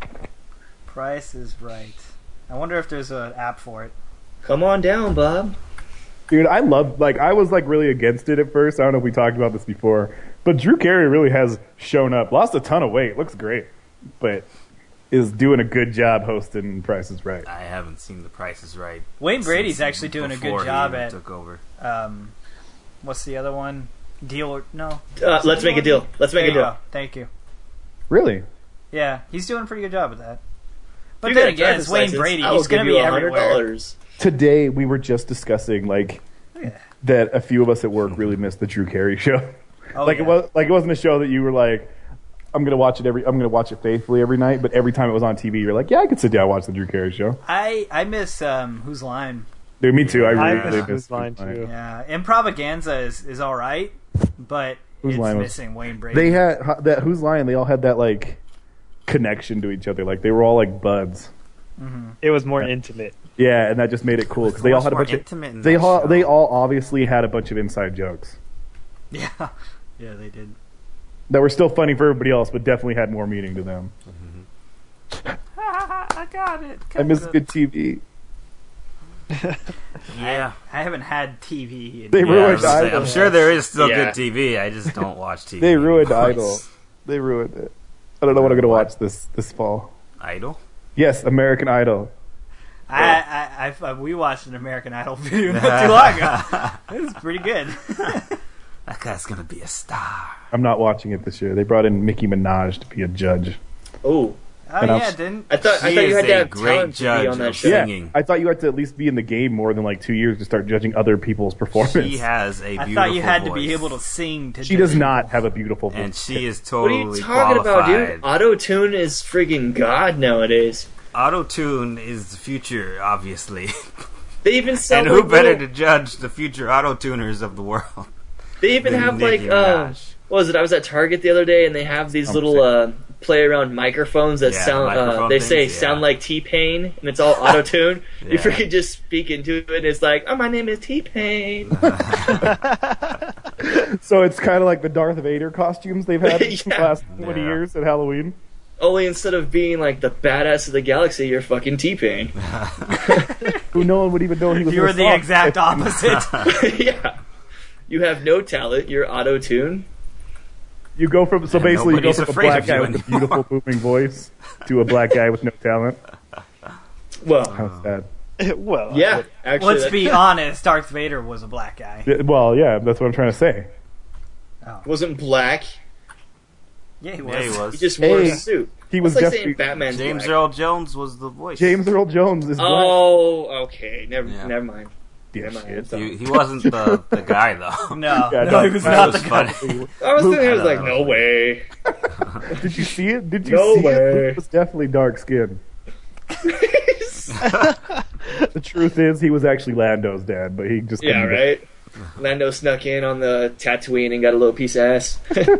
Price is Right. I wonder if there's an app for it. Come on down, Bob. Dude, I love, like, I was like really against it at first. I don't know if we talked about this before, but Drew Carey really has shown up. Lost a ton of weight. Looks great. But is doing a good job hosting Price is Right. I haven't seen The Price is Right. Wayne Brady's since actually doing a before good he job even at... took over. Um, what's the other one? Deal or... No. Uh, let's make a deal. Let's make There a you deal. go. Thank you. Really? Yeah, he's doing a pretty good job with that. But You then got a again, driver's it's Wayne license, Brady. I will He's going to give be you one hundred everywhere. dollars. Today we were just discussing like Yeah. that a few of us at work really missed the Drew Carey show. Oh, like yeah. it was like it wasn't a show that you were like, I'm gonna watch it every I'm gonna watch it faithfully every night, but every time it was on T V you're like, yeah, I could sit down and watch the Drew Carey show. I, I miss um, Whose Line. Dude, me too. I I really, miss really Whose miss Line, Whose Line. too. Yeah, Improvaganza is, is all right, but Whose it's Line was- missing Wayne Brady. They had ho- that Who's Line, they all had that like connection to each other. Like they were all like buds. It was more intimate. Yeah, and that just made it cool because they all much had a more bunch of intimate in they that all show. they all obviously had a bunch of inside jokes Yeah, yeah, they did. that were still funny for everybody else, but definitely had more meaning to them. I got it. I miss good T V. Yeah. I haven't had T V. In They Yeah, I ruined was gonna say, Idol. I'm sure there is still Yeah. good T V. I just don't watch T V. They ruined anymore. Idol. They ruined it. I don't know what I'm gonna watch this this fall. Idol? Yes, American Idol. I, I, I, I, we watched an American Idol video not too long ago. It was pretty good. That guy's gonna be a star. I'm not watching it this year. They brought in Nicki Minaj to be a judge. Oh, Oh And I'll- yeah, didn't I thought I She thought you is had to a have great talent to be judge on that of show. Yeah, Singing. I thought you had to at least be in the game more than like two years to start judging other people's performance. She has a I beautiful thought you had to voice. be able to sing to She do does it. not have a beautiful voice. And she is What totally are you talking qualified. about, dude? Auto tune is freaking god nowadays. Auto-tune is the future, obviously. They even sell and who like, better little- to judge the future auto-tuners of the world? They even than have like Nicki uh, Minaj? what was it? I was at Target the other day, and they have these Oh, little sick. uh, play around microphones that Yeah, sound. Uh, microphone they say things, sound yeah. like T Pain, and it's all auto tune. You Yeah. freaking just speak into it, and it's like, "Oh, my name is T Pain." So it's kind of like the Darth Vader costumes they've had in the Yeah. last twenty Yeah. years at Halloween. Only instead of being like the badass of the galaxy, you're fucking T Pain. Who no one would even know he was. You in were a the song. exact opposite. Yeah, you have no talent. You're auto tune. You go from so basically you go nobody's from a afraid black of guy you with a anymore. beautiful booming voice to a black guy with no talent. Well, How's that? well, yeah, actually, Let's that be honest, Darth Vader was a black guy. Yeah, Well, yeah, that's what I'm trying to say. wasn't black. Yeah, he was. Yeah, he He was. just wore Hey, a suit. He was It's like definitely saying Batman's James black. Earl Jones was the voice. James Earl Jones is black. Oh, okay. Never, Yeah. never mind. Yeah, Never mind. shit. Sorry. He, he wasn't the, the guy, though. No, Yeah, no, no, he was that not was the guy. funny. I was Luke- thinking, I was I like, don't no know. way. Did you see it? Did you No see way. it? Luke was definitely dark skinned. The truth is, he was actually Lando's dad, but he just Yeah, couldn't- right? Lando snuck in on the Tatooine and got a little piece of ass.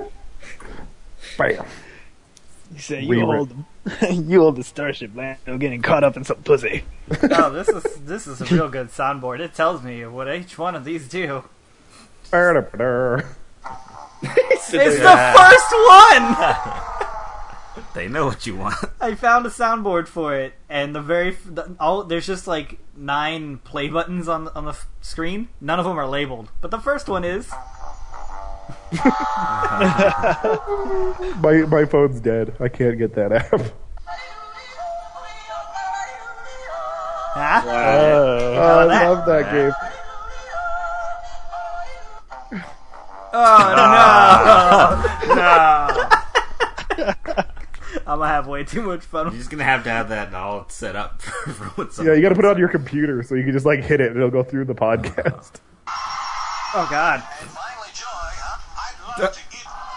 Bam. You say We you were- hold, you hold the Starship Lando getting caught up in some pussy. Oh, this is this is a real good soundboard. It tells me what each one of these do. Ba-da-ba-da. Sit It's there. the first one. They know what you want. I found a soundboard for it, and the very the, all there's just like nine play buttons on on the f- screen. None of them are labeled, but the first one is. My my phone's dead. I can't get that app. Huh? Oh, I that? love that game. Oh no! No! I'm gonna have way too much fun. You're just gonna have to have that all set up for, for what's up. Yeah, you got to put it on your computer so you can just like hit it and it'll go through the podcast. Oh god! And finally, Joy, huh? I'd love to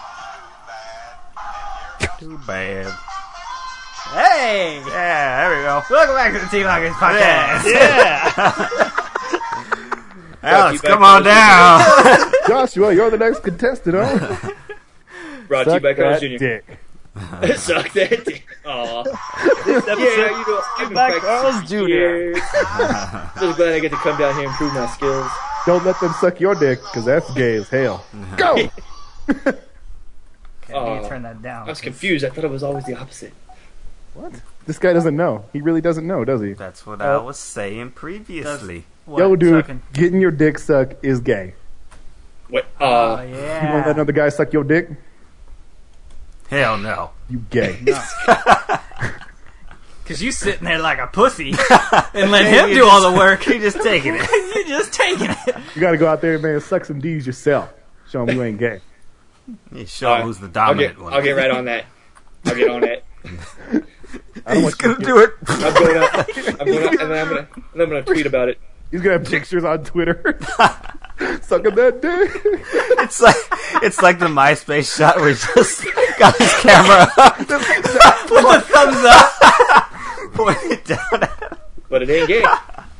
give you Too bad. Hey! Yeah, there we go. Welcome back to the Team Hawkins podcast. Yeah. Alex, back come to on the- down. Joshua, you're the next contestant, huh? Brought to you Suck by Carl's that Junior dick. Suck that dick. Aw. This episode, Yeah, you know, I've been back practicing Carl's for Junior years. Just glad I get to come down here and prove my skills. Don't let them suck your dick, because that's gay as hell. Go! Okay, I need Aw. to turn that down. I was confused. I thought it was always the opposite. What? This guy doesn't know. He really doesn't know, does he? That's what I was saying previously. What? Yo, dude, Sucking? getting your dick sucked is gay. What? Oh Uh, You won't let yeah. another guy suck your dick? Hell no. You gay. Because you sitting there like a pussy and let him do all the work. You're just taking it. You're just taking it. You gotta go out there, man, suck some D's yourself. Show him you ain't gay. You show him who's the I'll dominant get, one. I'll get right on that. I'll get on that. I don't He's want you gonna to do it. I'm going up. I'm going up, and then I'm gonna, and then I'm gonna tweet about it. He's gonna have pictures on Twitter. Sucking that dick. It's like it's like the MySpace shot where he just got his camera up, Put the thumbs up. pointing it down. But it ain't gay.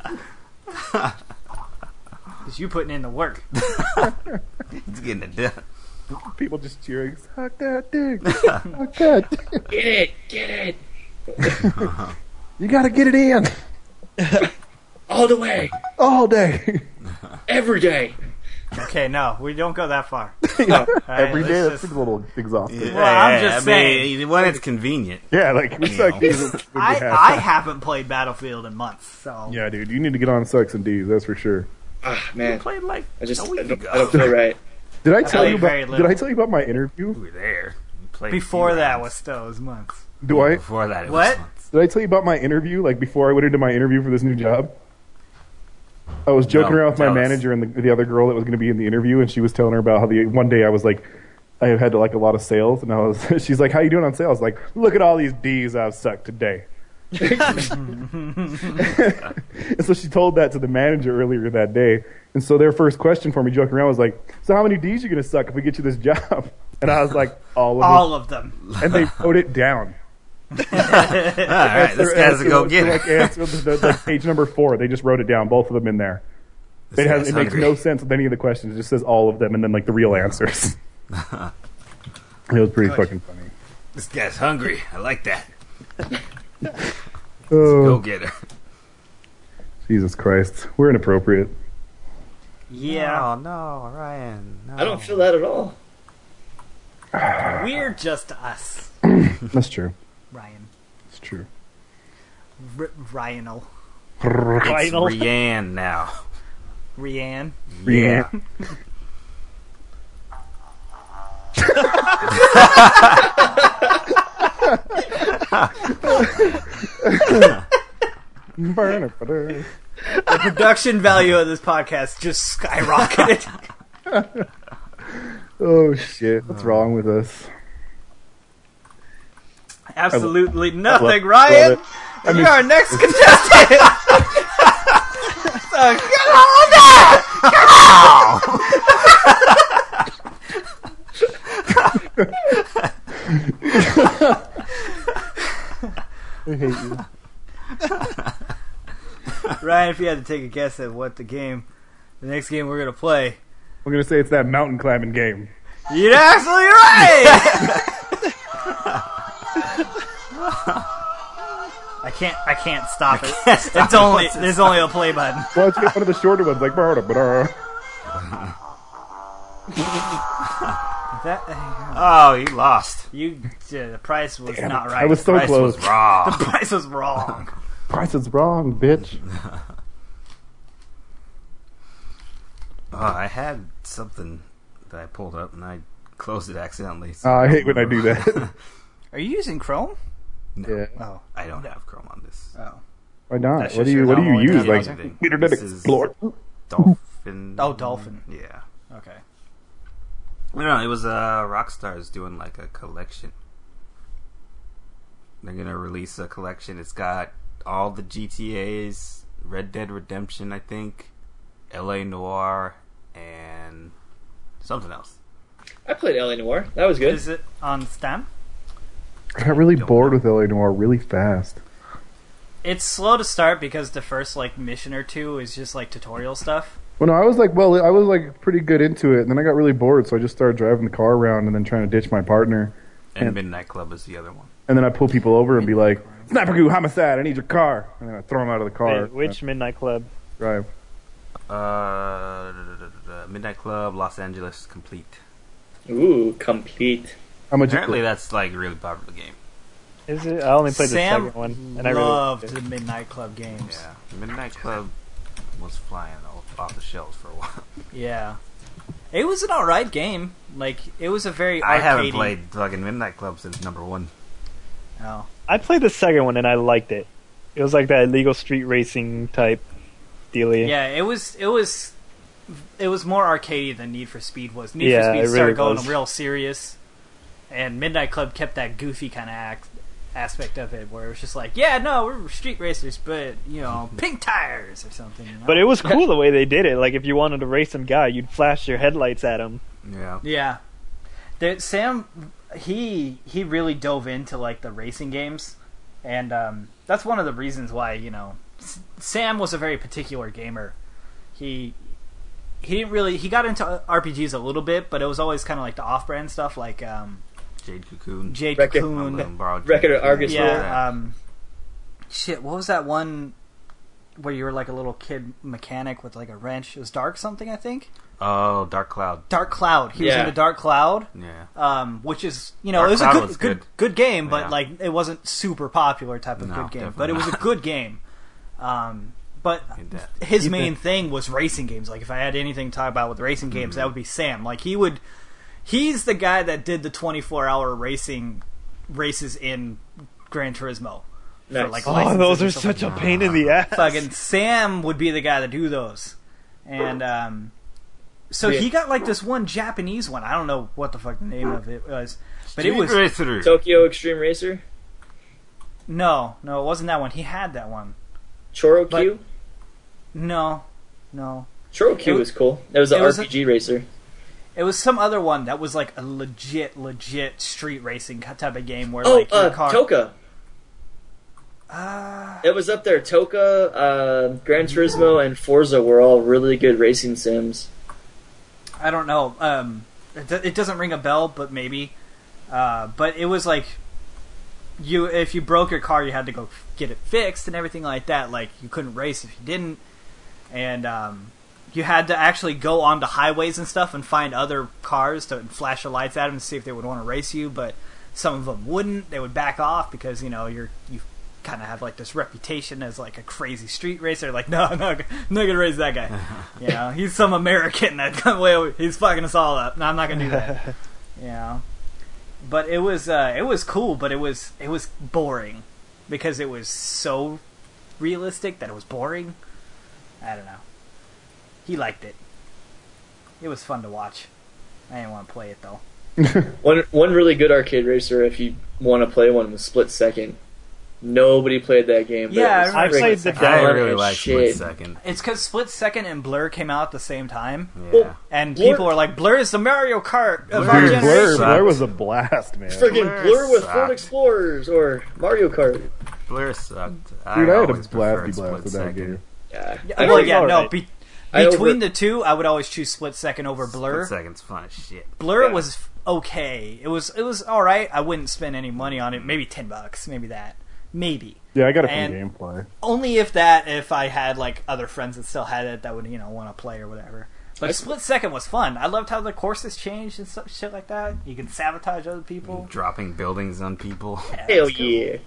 Because you putting in the work. He's getting it done. People just cheering. Suck that dick. Suck that dick. Get it. Get it. You gotta get it in. All the way. All day. Every day. Okay, no, we don't go that far. No. All right, Every let's day, just- that's a little exhausting. Well, I'm just I saying. mean, when it's convenient. Yeah, like, we You suck know. D's. when we I, have I time. haven't played Battlefield in months, so Yeah, dude, you need to get on sucks and D's, that's for sure. Ah, man. Played like I just a I week don't, ago. I don't feel right. Did I tell played you very about? little. Did I tell you about my interview? We were there. We played before a few that rounds. was Stowe's months. Do I? Before that, it What? was months. Did I tell you about my interview? Like before I went into my interview for this new job, I was joking No, around with my tell us. manager and the, the other girl that was going to be in the interview, and she was telling her about how the one day I was like, I had like a lot of sales, and I was, she's like, "How you doing on sales?" Like, look at all these D's I've sucked today. And so she told that to the manager earlier that day, and so their first question for me, joking around, was like, "So how many D's you going to suck if we get you this job?" And I was like, "All of All of them. them," and they wrote it down. All right, this Answer- guy's a answer- go-getter. Like, answer the, the, like page number four, they just wrote it down, both of them in there. This It has guy's it makes hungry. no sense with any of the questions. It just says all of them and then like the real answers. It was pretty fucking funny. This guy's hungry. I like that. Oh, Go get her. Jesus Christ, we're inappropriate. Yeah, Oh no, Ryan. No. I don't feel that at all. we're just us, That's true. Ryan. It's true. R- Ryan'll. It's Rhino. Rianne now. Rianne. Yeah. The production value of this podcast just skyrocketed. Oh shit, what's wrong with us? Absolutely love- nothing, love Ryan. it. I mean- You're our next contestant. So get on that. I hate you. Ryan, if you had to take a guess at what the game, the next game we're gonna play, I'm gonna say it's that mountain climbing game. you're absolutely right. I can't. I can't stop it. It's only. There's only a play button. Why don't you get one of the shorter ones like? That Oh, you lost. you uh, the price was Damn not it. right. I was so Price close. was wrong. the price was wrong. Price is wrong, bitch. Oh, I had something that I pulled up and I closed it accidentally. so Oh, I hate don't when I do remember. that. Are you using Chrome? Yeah. Oh, I don't have Chrome on this. oh, Why not? That's What do just you your What do you normal use? internet Like browser. Internet This is- Explorer? Dolphin. Oh, Dolphin. Yeah. okay. No, no, it was uh, Rockstar's doing like a collection. They're gonna release a collection. It's got all the G T As, Red Dead Redemption, I think, L A Noire, and something else. I played L A Noire. That was good. Is it on Steam? I got really Don't bored know. with L A Noire really fast. It's slow to start because the first like mission or two is just like tutorial stuff. Well, no, I was like, well, I was like pretty good into it, and then I got really bored, so I just started driving the car around and then trying to ditch my partner. And And- Midnight Club is the other one. And then I pull people over and be like, Sniper Goo, homicide, I need your car. And then I throw them out of the car. Wait, which Midnight Club? Drive. Uh, da, da, da, da, da, Midnight Club, Los Angeles, complete. Ooh, complete. How much? Apparently, that's like a really popular game. Is it? I only played Sam the second one, and I really loved liked the it. Midnight Club games. Yeah, Midnight Club was flying off, off the shelves for a while. Yeah. It was an alright game. Like, it was a very I haven't arcadey- played fucking Midnight Club since number one. Oh. I played the second one and I liked it. It was like that illegal street racing type dealie. Yeah, it was it was it was more arcadey than Need for Speed was. Need Yeah, for Speed it really started going was. real serious, and Midnight Club kept that goofy kind of act aspect of it, where it was just like, yeah, no, we're street racers, but you know, pink tires or something. You know? But it was cool the way they did it. Like if you wanted to race some guy, you'd flash your headlights at him. Yeah. Yeah, there, Sam he he really dove into like the racing games, and um, that's one of the reasons why you know S- Sam was a very particular gamer. He he didn't really he got into R P Gs a little bit, but it was always kind of like the off-brand stuff, like um, Jade Cocoon. Jade Wreck-It- Cocoon. Um, borrowed Wreck-It Jade at Argus Cocoon. Roll. Yeah, um, shit. What was that one where you were like a little kid mechanic with like a wrench? It was Dark something, I think. Oh, Dark Cloud. Dark Cloud. He was Yeah. into Dark Cloud. Yeah. Um, which is, you know, Dark it was a Cloud good, was good, good. good game, but Yeah. like it wasn't super popular type of No, good game. definitely But it was a not. good game. Um, but In that. his main thing was racing games. Like if I had anything to talk about with racing games, Mm-hmm. that would be Sam. Like he would, he's the guy that did the twenty-four hour racing races in Gran Turismo. For, Nice. like, Oh, licenses those and are stuff such like a that. pain in the ass. Fucking Sam would be the guy to do those. And um, so Yeah. he got like this one Japanese one. I don't know what the fuck the name of it was, but it Street was Racer. Tokyo Extreme Racer. no, no, it wasn't that one. He had that one. Choro But- Q. No, no, Choro Q it- was cool. That was an it was R P G racer. it was some other one that was like a legit, legit street racing type of game where Oh, like your uh, car. Toka. Ah, It was up there. Toka, uh, Gran Turismo, and Forza were all really good racing sims. I don't know. Um, it, do- it doesn't ring a bell, but maybe. Uh, but it was like you if you broke your car, you had to go f- get it fixed and everything like that. Like you couldn't race if you didn't, and um, you had to actually go onto highways and stuff and find other cars to flash your lights at them to see if they would want to race you. But some of them wouldn't. They would back off because you know you're you kind of have like this reputation as like a crazy street racer. Like no, no, I'm not gonna race that guy. You know, he's some American that way he's fucking us all up. No, I'm not gonna do that. You know, but it was uh, it was cool, but it was it was boring because it was so realistic that it was boring. I don't know. He liked it. It was fun to watch. I didn't want to play it though. One one really good arcade racer, if you want to play one, was Split Second. Nobody played that game. but Yeah, it was I remember friggin' Split Second. fun I really as like shit. Split Second. It's because Split Second and Blur came out at the same time, Yeah. Well, and Blur- people were like, "Blur is the Mario Kart of Blur our is- Blur, generation." Blur was a blast, man. Friggin' Blur Blur with sucked. Ford Explorers or Mario Kart. Blur sucked. Dude, I had a always blasty preferred blast Split with that Second. game. Yeah. Yeah, I well, think- yeah, no. alright. Be, I between over- the two, I would always choose Split Second over Blur. Split Second's fun as shit. Blur Yeah. was f- okay. It was it was all right. I wouldn't spend any money on it. Maybe ten bucks, maybe that. maybe. Yeah, I got it from And- Gamefly. Only if that, if I had like other friends that still had it that would, you know, want to play or whatever. But I- Split Second was fun. I loved how the courses changed and stuff, shit like that. You can sabotage other people. Dropping buildings on people. Yeah, Hell it's cool. yeah.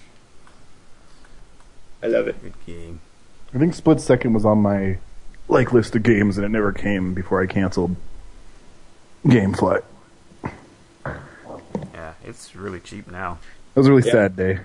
I love it. Good game. I think Split Second was on my like list of games, and it never came before I canceled Gamefly. Yeah, it's really cheap now. That was a really Yeah. sad day.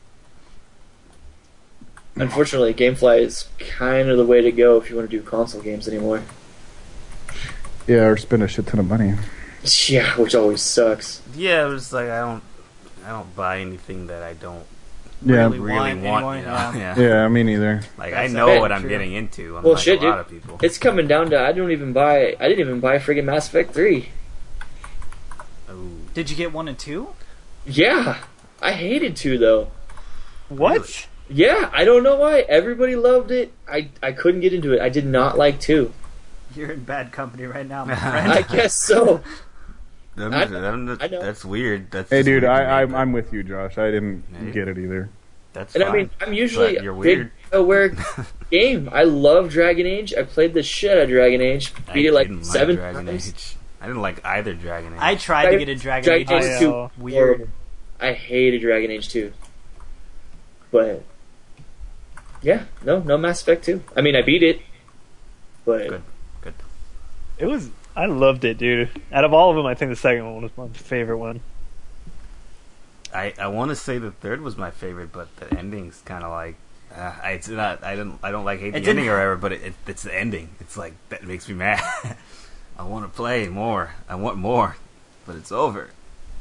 Unfortunately, GameFly is kind of the way to go if you want to do console games anymore. Yeah, or spend a shit ton of money. Yeah, which always sucks. Yeah, it was like I don't, I don't buy anything that I don't Yeah, Really really want want. anyone, you know? yeah. yeah. yeah, me neither. Like That's I know okay. what I'm True. getting into. Unlike Well, shit, a lot dude. of people. It's coming down to I don't even buy. I didn't even buy friggin' Mass Effect three. Ooh. Did you get one and two? Yeah, I hated two though. What? Yeah, I don't know why. Everybody loved it. I I couldn't get into it. I did not like two. You're in bad company right now, my friend. I guess so. I'm- I- I'm- I know. That's weird. That's Hey, just dude, weird to I, me, I'm, but I'm with you, Josh. I didn't Yeah. get it either. That's And fine. I mean, I'm usually But you're a big weird. aware game. I love Dragon Age. I played the shit out of Dragon Age. I Beat it like didn't seven Dragon times. Age. I didn't like either Dragon Age. I tried to get a Dragon, Dragon Age. Age It's two. I, uh, weird. I hated Dragon Age two. But yeah, no, no Mass Effect two. I mean, I beat it, but Good. Good. It was. I loved it, dude. Out of all of them, I think the second one was my favorite one. I, I want to say the third was my favorite, but the ending's kind of like uh, I, it's not. I don't. I don't like hate It the didn't- ending or whatever, but it, it, it's the ending. It's like that makes me mad. I want to play more. I want more, but it's over.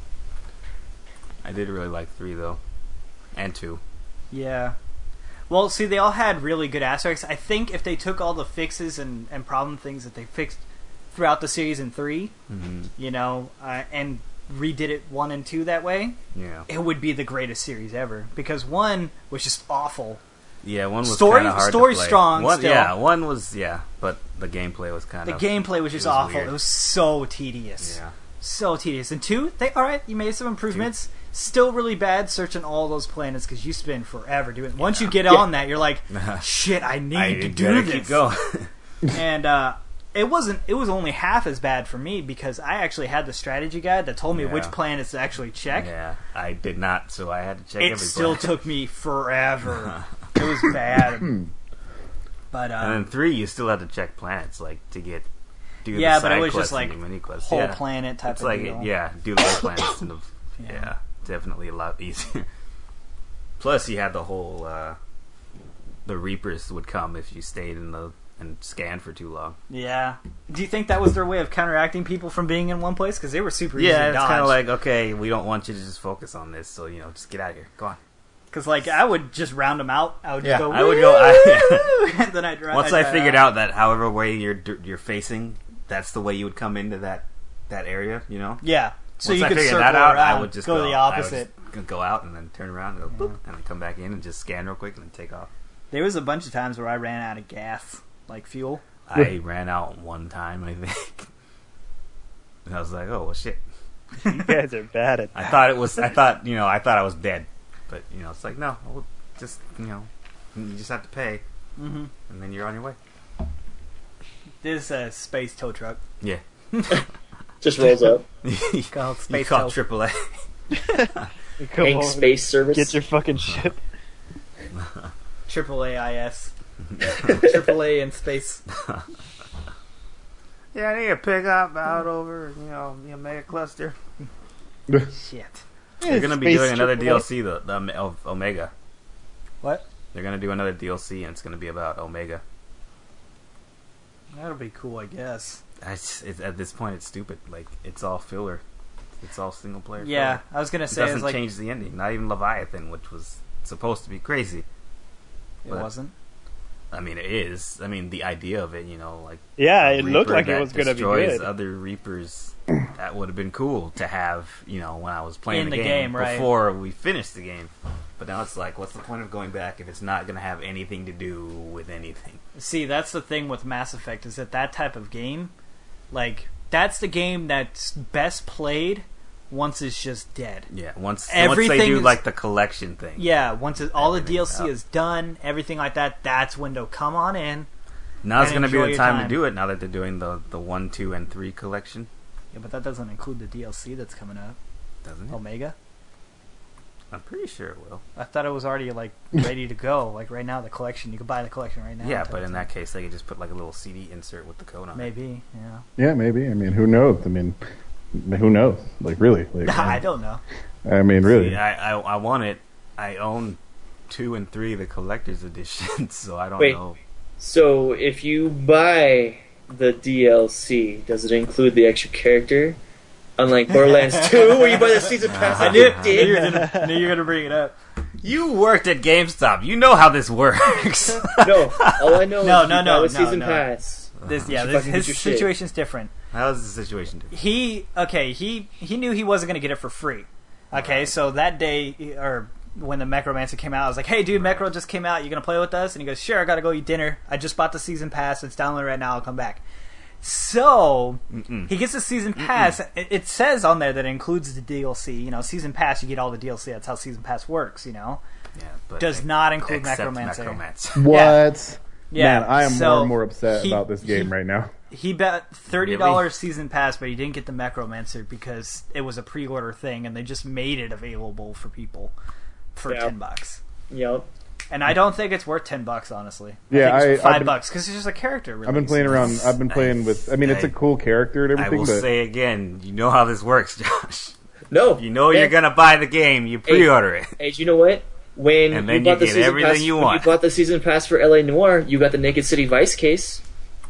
I did really like three though, and two. Yeah. Well, see, they all had really good aspects. I think if they took all the fixes and, and problem things that they fixed throughout the series in three, Mm-hmm. you know, uh, and redid it one and two that way, Yeah. it would be the greatest series ever. Because one was just awful. Yeah, one was Story- kind of hard story to play. strong One, still. Yeah, one was yeah, but the gameplay was kind The of gameplay was just it was awful. weird. It was so tedious. Yeah. So tedious. And two, they all right. You made some improvements. Still really bad searching all those planets because you spend forever doing it. Once you get Yeah. on that, you're like, shit, I need I to do gotta this. keep going. And uh, it wasn't. It was only half as bad for me because I actually had the strategy guide that told me Yeah. which planets to actually check. Yeah, I did not, so I had to check It every still planet. took me forever. It was bad. But And then um, three, you still had to check planets, like to get do Yeah, the but side it was quests just like and the mini quests. whole yeah. planet type It's of like deal. yeah, do the whole planet instead of Yeah. yeah. definitely a lot easier. Plus, you had the whole uh, the Reapers would come if you stayed in the and scanned for too long. Yeah. Do you think that was their way of counteracting people from being in one place? Because they were super easy Yeah, to it's dodge. kind of like okay, we don't want you to just focus on this, so you know, just get out of here. Go on. Because like I would just round them out. I would just Yeah, go. I would go- I- "Woo!" and then I'd run. Once I'd I run figured out that however way you're you're facing, that's the way you would come into that that area. You know. Yeah. So Once you I could figured circle that out, around, I would just go, go, the I would opposite. just go out and then turn around and go boop, and then come back in and just scan real quick and then take off. There was a bunch of times where I ran out of gas, like fuel. I ran out one time, I think, and I was like, "Oh well, shit." You guys are bad at I that. thought it was. I thought you know. I thought I was dead, but you know, it's like no. We'll just you know, you just have to pay, Mm-hmm. and then you're on your way. This uh, space tow truck Yeah. just rolls up. you called space call tow. triple A. Come Hank on, Space Service. get your fucking ship. Triple A I S. Triple A in space. Yeah, I need a pickup out over you know the Omega cluster. Shit. They're gonna be Space doing another triple A. D L C though, the Ome- of Omega. What? They're gonna do another D L C and it's gonna be about Omega. That'll be cool, I guess. I just, it's, at this point, it's stupid. Like it's all filler. It's all single player. Yeah, filler. I was gonna It say doesn't it's like change the ending. Not even Leviathan, which was supposed to be crazy. it but- wasn't. I mean, it is. I mean, the idea of it, you know, like Yeah, a it looked Reaper like it that was gonna be destroys good. other Reapers. That would have been cool to have, you know, when I was playing In the, the game, right. before we finished the game. But now it's like, what's the point of going back if it's not going to have anything to do with anything? See, that's the thing with Mass Effect is that that type of game, like that's the game that's best played once it's just dead. Yeah, once once Everything they do is- like the collection thing. Yeah, once it, all the Everything's D L C out. is done, everything like that, that's when they'll come on in. Now's and going to be enjoy the your time, time. to do it. Now that they're doing the the one, two, and three collection, Yeah, but that doesn't include the D L C that's coming up. doesn't it? Omega? I'm pretty sure it will. I thought it was already like ready to go. Like right now, the collection. You can buy the collection right now. Yeah, type but in thing. that case, they could just put like a little C D insert with the code on it. maybe, yeah. Yeah, maybe. I mean, who knows? I mean, who knows? Like, really? Like, I don't know. I mean, really. See, I, I I want it. I own two and three, the collector's edition, so I don't Wait. know. So if you buy the D L C, does it include the extra character? Unlike Borderlands two, where you buy the season pass. I like knew, you I knew did. you were gonna, knew you were gonna bring it up. You worked at GameStop. You know how this works. No, all I know No, is no, you no, buy the no, season no. pass. This, yeah, You this, fucking his get your shit. situation's different. How's the situation? different? He okay. He he knew he wasn't gonna get it for free. Okay, so that day or when the Necromancer came out, I was like, "Hey, dude, Necro just came out. You gonna play with us?" And he goes, "Sure, I gotta go eat dinner. I just bought the season pass. It's downloaded right now. I'll come back." So Mm-mm. he gets the season pass. It, it says on there that it includes the D L C. You know, season pass, you get all the D L C. That's how season pass works. You know, Yeah, but does ex- not include except Necromancer. Necromancer. What? Yeah, Man, I am so more and more upset he- about this game he- right now. He bet thirty dollars Really? season pass, but he didn't get the Necromancer because it was a pre-order thing, and they just made it available for people for Yeah. ten bucks. Yep. And I don't think it's worth ten bucks, honestly. Yeah, I think it's I- five I've been- bucks because it's just a character. Release. I've been playing around. I've been playing with. I mean, it's a cool character and I everything, will but say again, you know how this works, Josh. No. You know man. you're gonna buy the game, you pre-order it. Hey, do you know what? When And you then bought you the get season everything pass, you when want. you bought the season pass for L A Noire, you got the Naked City Vice case.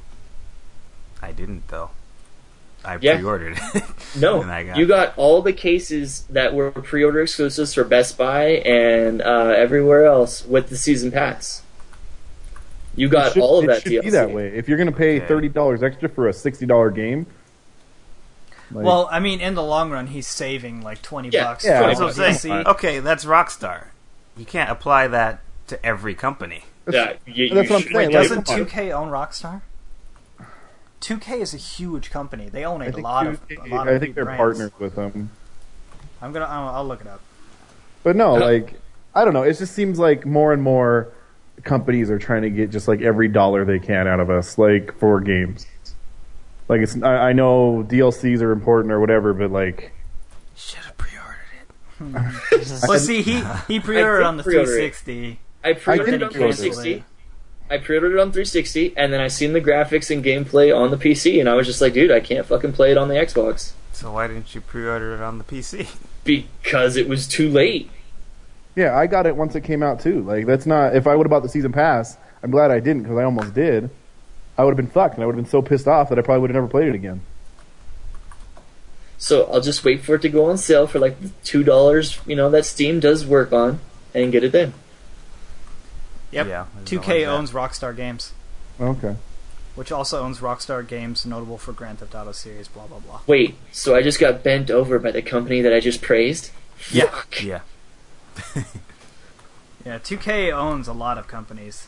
I didn't though. I Yeah. pre-ordered it. No, And I got- you got all the cases that were pre-order exclusives for Best Buy and uh, everywhere else with the season pass. You it got should, all of it that should D L C. be that way. If you're going to pay Okay. thirty dollars extra for a sixty dollar game, like, Well, I mean, in the long run, he's saving like twenty Yeah, bucks. yeah, for That's all what the I'm D L saying. C. Okay, that's Rockstar. You can't apply that to every company. Yeah, you, you That's what I'm should- saying, Wait, like, doesn't come on. two K own Rockstar? two K is a huge company. They own a I think, lot of. two- A lot of I think they're brands. partners with them. I'm gonna. I'll, I'll look it up. But no, Yeah. like I don't know. It just seems like more and more companies are trying to get just like every dollar they can out of us, like for games. Like it's, I, I know D L Cs are important or whatever, but like, Should have pre-ordered it. Well, see, he he pre-ordered did on the pre-order three it. sixty. I pre-ordered did it on pre-order it. three sixty. I pre-ordered it on three sixty, and then I seen the graphics and gameplay on the P C, and I was just like, dude, I can't fucking play it on the Xbox So why didn't you pre-order it on the P C? because it was too late. yeah, I got it once it came out too. Like that's not. If I would have bought the season pass, I'm glad I didn't because I almost did. I would have been fucked, and I would have been so pissed off that I probably would have never played it again. So I'll just wait for it to go on sale for like two dollars, you know, that Steam does work on, and get it then. Yep. Yeah, two K owns Rockstar Games, Okay. which also owns Rockstar Games, notable for Grand Theft Auto series. Blah blah blah. Wait, so I just got bent over by the company that I just praised? Yeah, Fuck. yeah. Yeah, two K owns a lot of companies.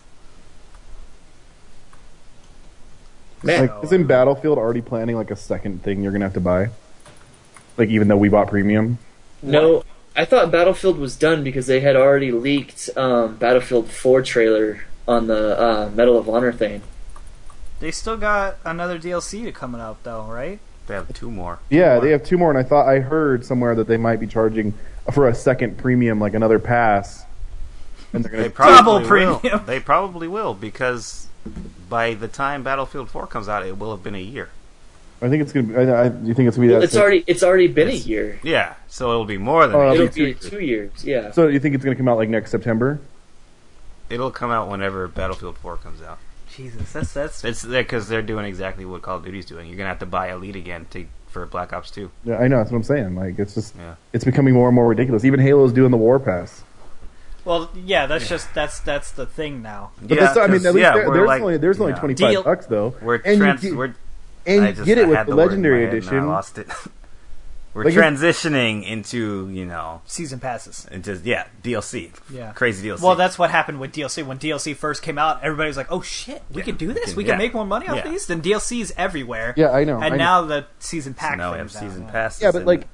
Man, Like, isn't Battlefield already planning like a second thing you're gonna have to buy? Like, even though we bought premium. no, I thought Battlefield was done because they had already leaked um, Battlefield four trailer on the uh, Medal of Honor thing. They still got another D L C to coming out though, right? They have two more. Yeah, they have two more, and I thought I heard somewhere that they might be charging for a second premium, like another pass. And they're They gonna. probably Double will. premium. They probably will because by the time Battlefield four comes out, it will have been a year. I think it's gonna. Be, I, I, you think it's gonna be Well, that? it's soon? already it's already been a year. Yeah, so it'll be more than Oh, a it'll year. It'll be two years. Yeah. So you think it's gonna come out like next September? It'll come out whenever Battlefield four comes out. Jesus, that's that's It's because they're doing exactly what Call of Duty's doing. You're gonna have to buy Elite again to for Black Ops two. Yeah, I know. That's what I'm saying. Like, it's just Yeah. it's becoming more and more ridiculous. Even Halo's doing the War Pass. well, yeah. That's just that's that's the thing now. But yeah, that's, I mean, 'cause, at least yeah, there, we're there's like, only there's only yeah. twenty-five Deal- bucks though, We're and trans. you get, we're and I you just, get it I with had the the word in Legendary my head and I Edition. lost it. We're Like, it's- transitioning into you know Season passes. into yeah D L C. Yeah. Crazy D L C. Well, that's what happened with D L C. When D L C first came out, everybody was like, "Oh shit, we Yeah, can do we this. can- we can yeah. make more money off Yeah. these." Then D L C's everywhere. Yeah, I know. And I know. now the season So pack. now we have things out, season yeah. passes. Yeah, but, and like- it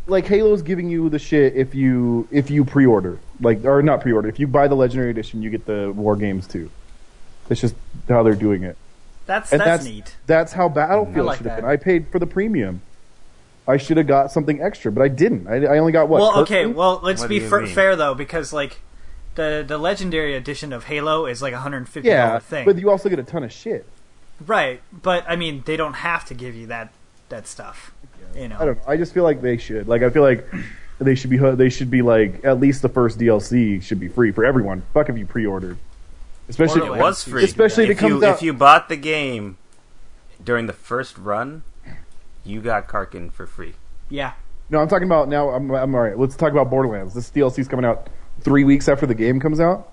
like Halo's giving you the shit if you if you pre-order, like or not pre-order. If you buy the Legendary Edition, you get the War Games too. That's just how they're doing it. That's And that's, that's neat. That's how I Battlefield like should have that. been. I paid for the premium. I should have got something extra, but I didn't. I, I only got what? Well, okay. Kirkland? Well, let's What be do you f- mean? fair though, because like the the Legendary Edition of Halo is like a hundred and fifty yeah, dollar thing, but you also get a ton of shit. right? But I mean, they don't have to give you that that stuff. You know, I don't know. I just feel like they should. Like I feel like they should be. They should be like at least the first D L C should be free for everyone. Fuck if you pre-ordered, especially It was free. Especially if it if you comes out- if you bought the game during the first run, you got Karkin for free. yeah. No, I'm talking about now. I'm, I'm all right. Let's talk about Borderlands. This D L C is coming out three weeks after the game comes out.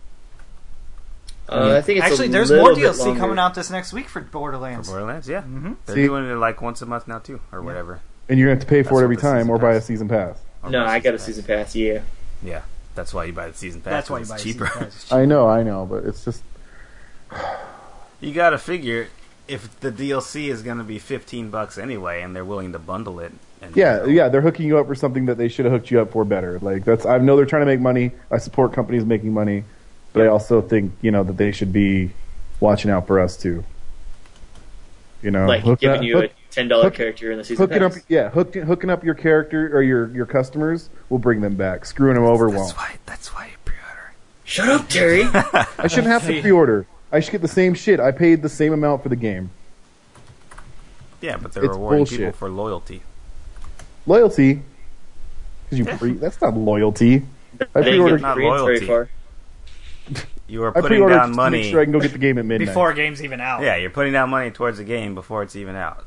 Uh, I think it's Actually, a there's little more bit D L C longer. coming out this next week for For Borderlands. Borderlands, yeah. Mhm. They're See? doing it like once a month now too, or whatever. And you're gonna have to pay for That's it every what the time, season or buy a pass. season pass. Or No, buy I got a pass. season pass. Yeah. Yeah, that's why you buy the season pass. That's why you it's buy a cheaper. season pass. It's cheap. I know, I know, but it's just You got to figure if the D L C is going to be fifteen bucks anyway, and they're willing to bundle it. And, yeah, you know, yeah. They're hooking you up for something that they should have hooked you up for better. Like that's I know they're trying to make money. I support companies making money, but I also think you know that they should be watching out for us too. You know, Like hook giving that- you hook- a ten dollar hook- character in the season hooking up, pass. yeah, hooking hooking up your character or your your customers will bring them back. Screwing them over That's won't. why. That's why you pre-order. Shut up, Terry. I shouldn't have to pre-order. I should get the same shit. I paid the same amount for the game. Yeah, but they're It's rewarding bullshit. people for loyalty. Loyalty, because you pre. That's not loyalty. I I didn't pre-ordered. get Not Koreans very loyalty. far. You are I putting pre-ordered down just to money. make sure I can go get the game at midnight. Before game's even out. Yeah, you're putting down money towards the game before it's even out.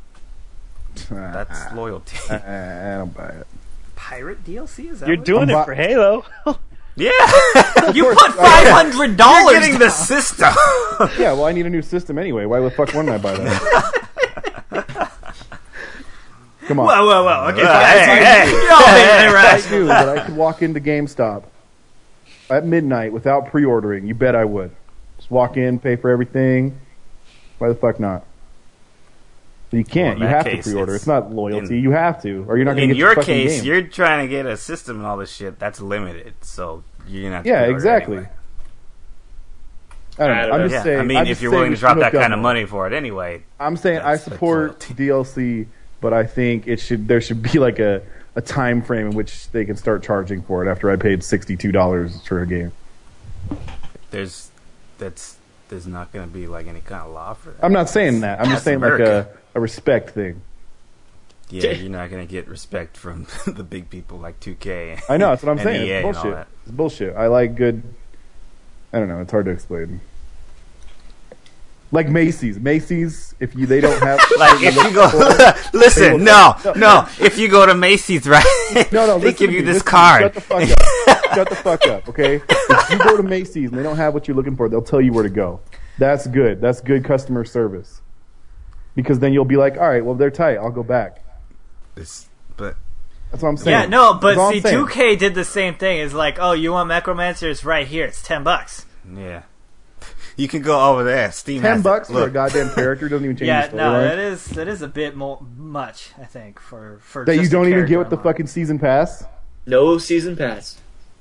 That's loyalty. I, I, I don't buy it. Pirate D L C is that? You're what doing I'm it bu- for Halo. yeah, You put five hundred dollars. you're getting the system. Yeah, well, I need a new system anyway. Why the fuck wouldn't I buy that? Come on. Whoa, whoa, whoa! Okay, Uh, fine. hey, hey, You're all being I irrational. knew that I could walk into GameStop at midnight without pre-ordering. You bet I would. Just walk in, pay for everything. Why the fuck not? But you can't. Well, in you that have case, to pre-order. it's It's not loyalty. in- you have to, or you're not going to In get your the fucking case, game. you're trying to get a system and all this shit. That's limited, so you're gonna have to Yeah, pre-order exactly. anyway. I don't know. I don't I'm know. just Yeah, saying. I mean, I'm if just you're saying willing we to drop should that hook kind up of more. money for it anyway, I'm saying I That's- that's support loyalty. D L C, but I think it should there should be like a, a time frame in which they can start charging for it after I paid sixty-two dollars for a game. there's that's there's not going to be like any kind of law for that. I'm not saying that. I'm just That's saying America. like a, a respect thing. Yeah, you're not going to get respect from the big people like two K. I know, that's what I'm and saying. E A It's and all bullshit. that. It's bullshit. I like good I don't know, it's hard to explain. Like Macy's. Macy's, if you they don't have Like if you go, They listen, will- no, no, no. If you go to Macy's, right? No, no, they listen give to you me, this listen to me. card. Shut the fuck up. Shut the fuck up, okay? If you go to Macy's and they don't have what you're looking for, they'll tell you where to go. That's good. That's good customer service. Because then you'll be like, all right, well, they're tight. I'll go back. This, but That's what I'm saying. Yeah, no, but That's all I'm see, saying. two K did the same thing. It's like, oh, you want Necromancer? It's right here. It's ten bucks. yeah, you can go over there. Steam Ten has bucks it. for a Look, goddamn character doesn't even change Yeah, the no, storyline. that is that is a bit more much. I think for for That you just a don't even character get with the alone. fucking season pass. No season pass.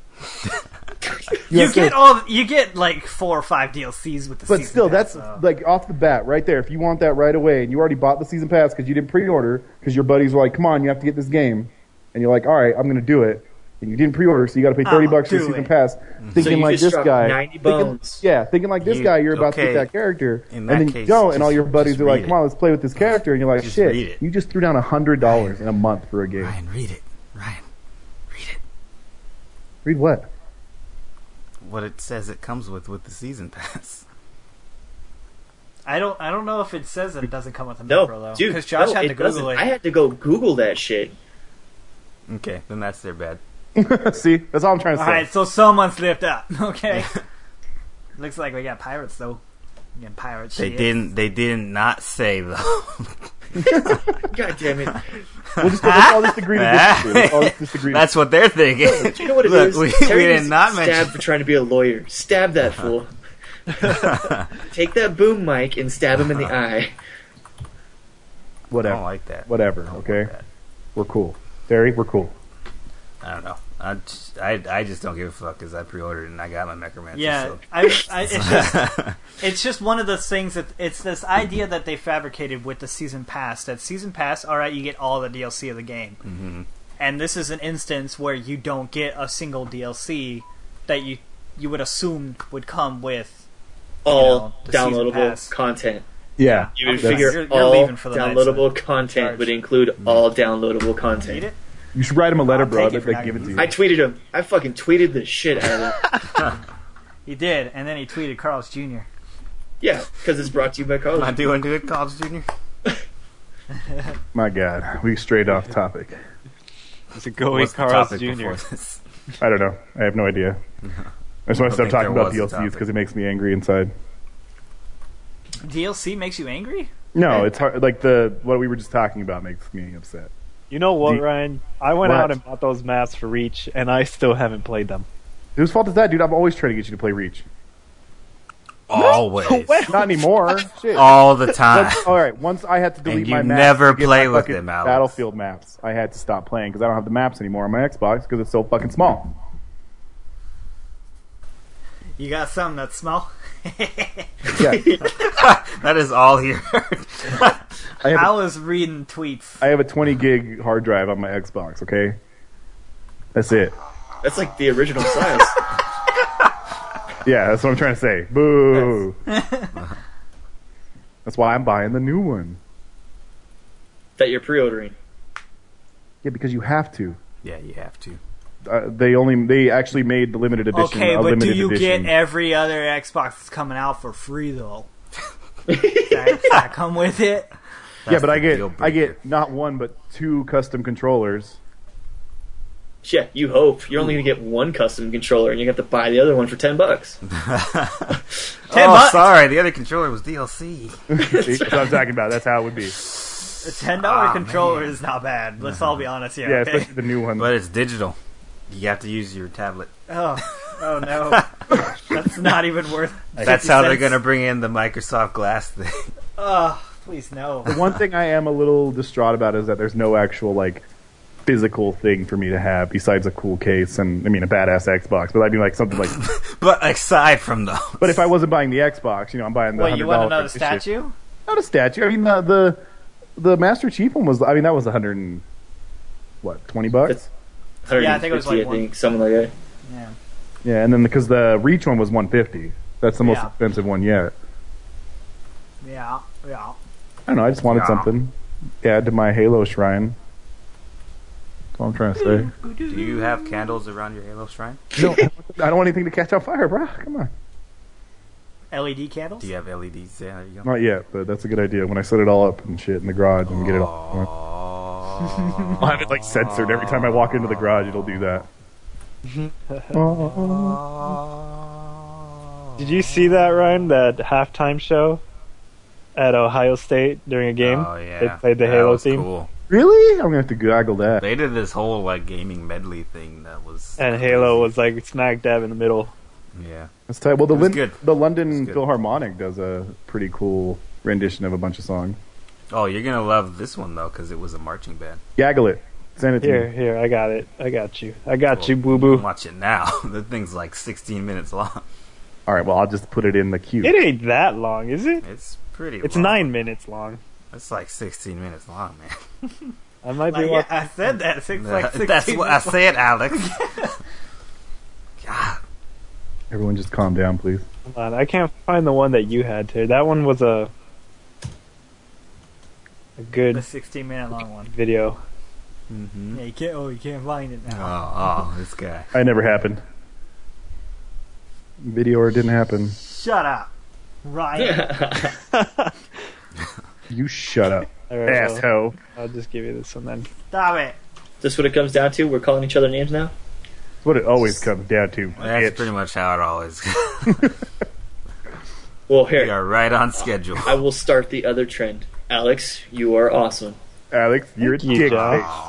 You have get to- all you get like four or five D L Cs with the. But season still, pass, that's so. like off the bat, right there. If you want that right away, and you already bought the season pass because you didn't pre-order, because your buddies were like, "Come on, you have to get this game," and you're like, "All right, I'm going to do it," and you didn't pre-order, so you got to pay thirty I'll bucks for do the season it. pass, thinking you like just this dropped guy, ninety thinking- bones. yeah, thinking like this You- guy, you're about to okay, get that character, in and that then you case, don't, and all just- your buddies just are like, read "Come on, let's play with this character," and you're like, Just "Shit, read it. you just threw down a hundred dollars in a month for a game." Ryan, read it. Ryan, read it. Read what? What it says it comes with with the season pass. I don't I don't know if it says that it doesn't come with a No, macro though. dude. Because Josh no, had it to Google doesn't. it. I had to go Google that shit. Okay, then that's their bad. See, that's all I'm trying to All say. right, so someone slipped up. Okay. Looks like we got pirates though. We got pirate They shit. didn't. They did not say though. God damn it! We'll just, let's all just agree to disagree. Let's all just disagree. That's what they're thinking. Do you know what it Look, is? we, Terry we did needs not to mention. stab for trying to be a lawyer. Stab that fool. Take that boom mic and stab him in the eye. I Whatever. don't like that. Whatever. I don't Okay, like that. we're cool. Terry, we're cool. I don't know. I just, I, I just don't give a fuck because I pre-ordered it and I got my Necromancer. Yeah, so. I, I, it's just it's just one of those things that it's this idea that they fabricated with the season pass. That season pass, all right, you get all the D L C of the game, Mm-hmm. and this is an instance where you don't get a single D L C that you you would assume would come with All know, the season downloadable pass. content. Yeah. You would That's- figure You're- you're all leaving for the night, downloadable so content charge. would include all downloadable Need content. it? You should write him a letter, I'll bro. take it That for they now. give it to you. I tweeted him. I fucking tweeted the shit out of it. He did, and then he tweeted Carlos Junior Yeah, because it's brought to you by Carlos. Am I doing good, College Junior? My God, we strayed off topic. Is it going What's the Carlos topic Junior? before this? I don't know. I have no idea. I just want to I stop think talking there about was a D L Cs topic. because it makes me angry inside. D L C makes you angry? No, it's hard. Like the what we were just talking about makes me upset. You know what, Do- Ryan? I went What? out and bought those maps for Reach, and I still haven't played them. Whose fault is that, dude? I'm always trying to get you to play Reach. Always. Not anymore. Shit. All the time. Once- all right. Once I had to delete And you my maps never to get play my with fucking them, Alex. Battlefield maps. I had to stop playing because I don't have the maps anymore on my Xbox because it's so fucking small. You got something that smell? Yeah, That is all he heard. I have. I A, was reading tweets. I have a twenty gig hard drive on my Xbox. Okay, that's it. That's like the original size. Yeah, that's what I'm trying to say. Boo. That's why I'm buying the new one. that you're pre-ordering. Yeah, because you have to. Yeah, you have to. Uh, they only they actually made the limited edition. Okay, a but limited do you edition. get every other Xbox that's coming out for free though? Does that, does that come with it? Yeah, That's but I the get deal I breaker. get not one but two custom controllers. Yeah, you hope. You're only gonna get one custom controller, and you have to buy the other one for ten bucks. Ten oh, bucks. sorry. The other controller was D L C. See, that's what I'm talking about. That's how it would be. A ten dollar Ah, controller man. is not bad. Let's all be honest here. Yeah, okay? especially the new one. But it's digital. You have to use your tablet. Oh, oh no, that's not even worth. That's fifty how they're cents. going to bring in the Microsoft Glass thing. Oh, please no. The one thing I am a little distraught about is that there's no actual like physical thing for me to have besides a cool case and I mean a badass Xbox. But I mean like something like. But aside from those. But if I wasn't buying the Xbox, you know, I'm buying the. Wait, you want another issue. statue? Not a statue. I mean the the the Master Chief one was. I mean that was a hundred and what twenty bucks. It's one hundred fifty, Yeah, I think it was like I think, something like that. Yeah. Yeah, and then because the Reach one was one fifty. That's the most Yeah. expensive one yet. Yeah, yeah. I don't know. I just wanted Yeah. something to add to my Halo shrine. That's all I'm trying to say. Do you have candles around your Halo shrine? No, I don't want anything to catch on fire, bro. Come on. L E D candles? Do you have L E Ds? Yeah, there you go. Not yet, but that's a good idea. When I set it all up and shit in the garage and get it all. Oh. I'll have it like censored every time I walk into the garage. It'll do that. Did you see that, Ryan? That halftime show at Ohio State during a game? Oh yeah, They played the that Halo was theme, Cool. Really? I'm gonna have to goggle that. They did this whole like gaming medley thing that was. and Halo was like smack dab in the middle. Yeah. That's tight. Well, the It was Lin- good. the It London was good. Philharmonic does a pretty cool rendition of a bunch of songs. Oh, you're gonna love this one though because it was a marching band. Gaggle it. Send it to Here, me. here, I got it. I got you. I got Well, you, boo boo. Watch it now. The thing's like sixteen minutes long. All right. Well, I'll just put it in the queue. It ain't that long, is it? It's pretty. It's long. nine minutes long. It's like sixteen minutes long, man. I might be Like, yeah, watching. I said that. Six, like sixteen That's what I minutes said, Alex. God. Everyone, just calm down, please. Hold on, I can't find the one that you had, Terry. That one was a a The good sixteen minute long one. video. Mm-hmm. Yeah, you can't. Oh, you can't find it Oh, now. oh, this guy. I never happened. Video or it didn't happen. Shut up, Ryan. You shut up, All right, well, asshole. I'll just give you this one then. Stop it. This what it comes down to? We're calling each other names now? That's what it always comes down to. That's Bitch. pretty much how it always goes. Well, We here, are right on schedule. I will start the other trend. Alex, you are awesome. Alex, you're Thank a you, dick Josh. face.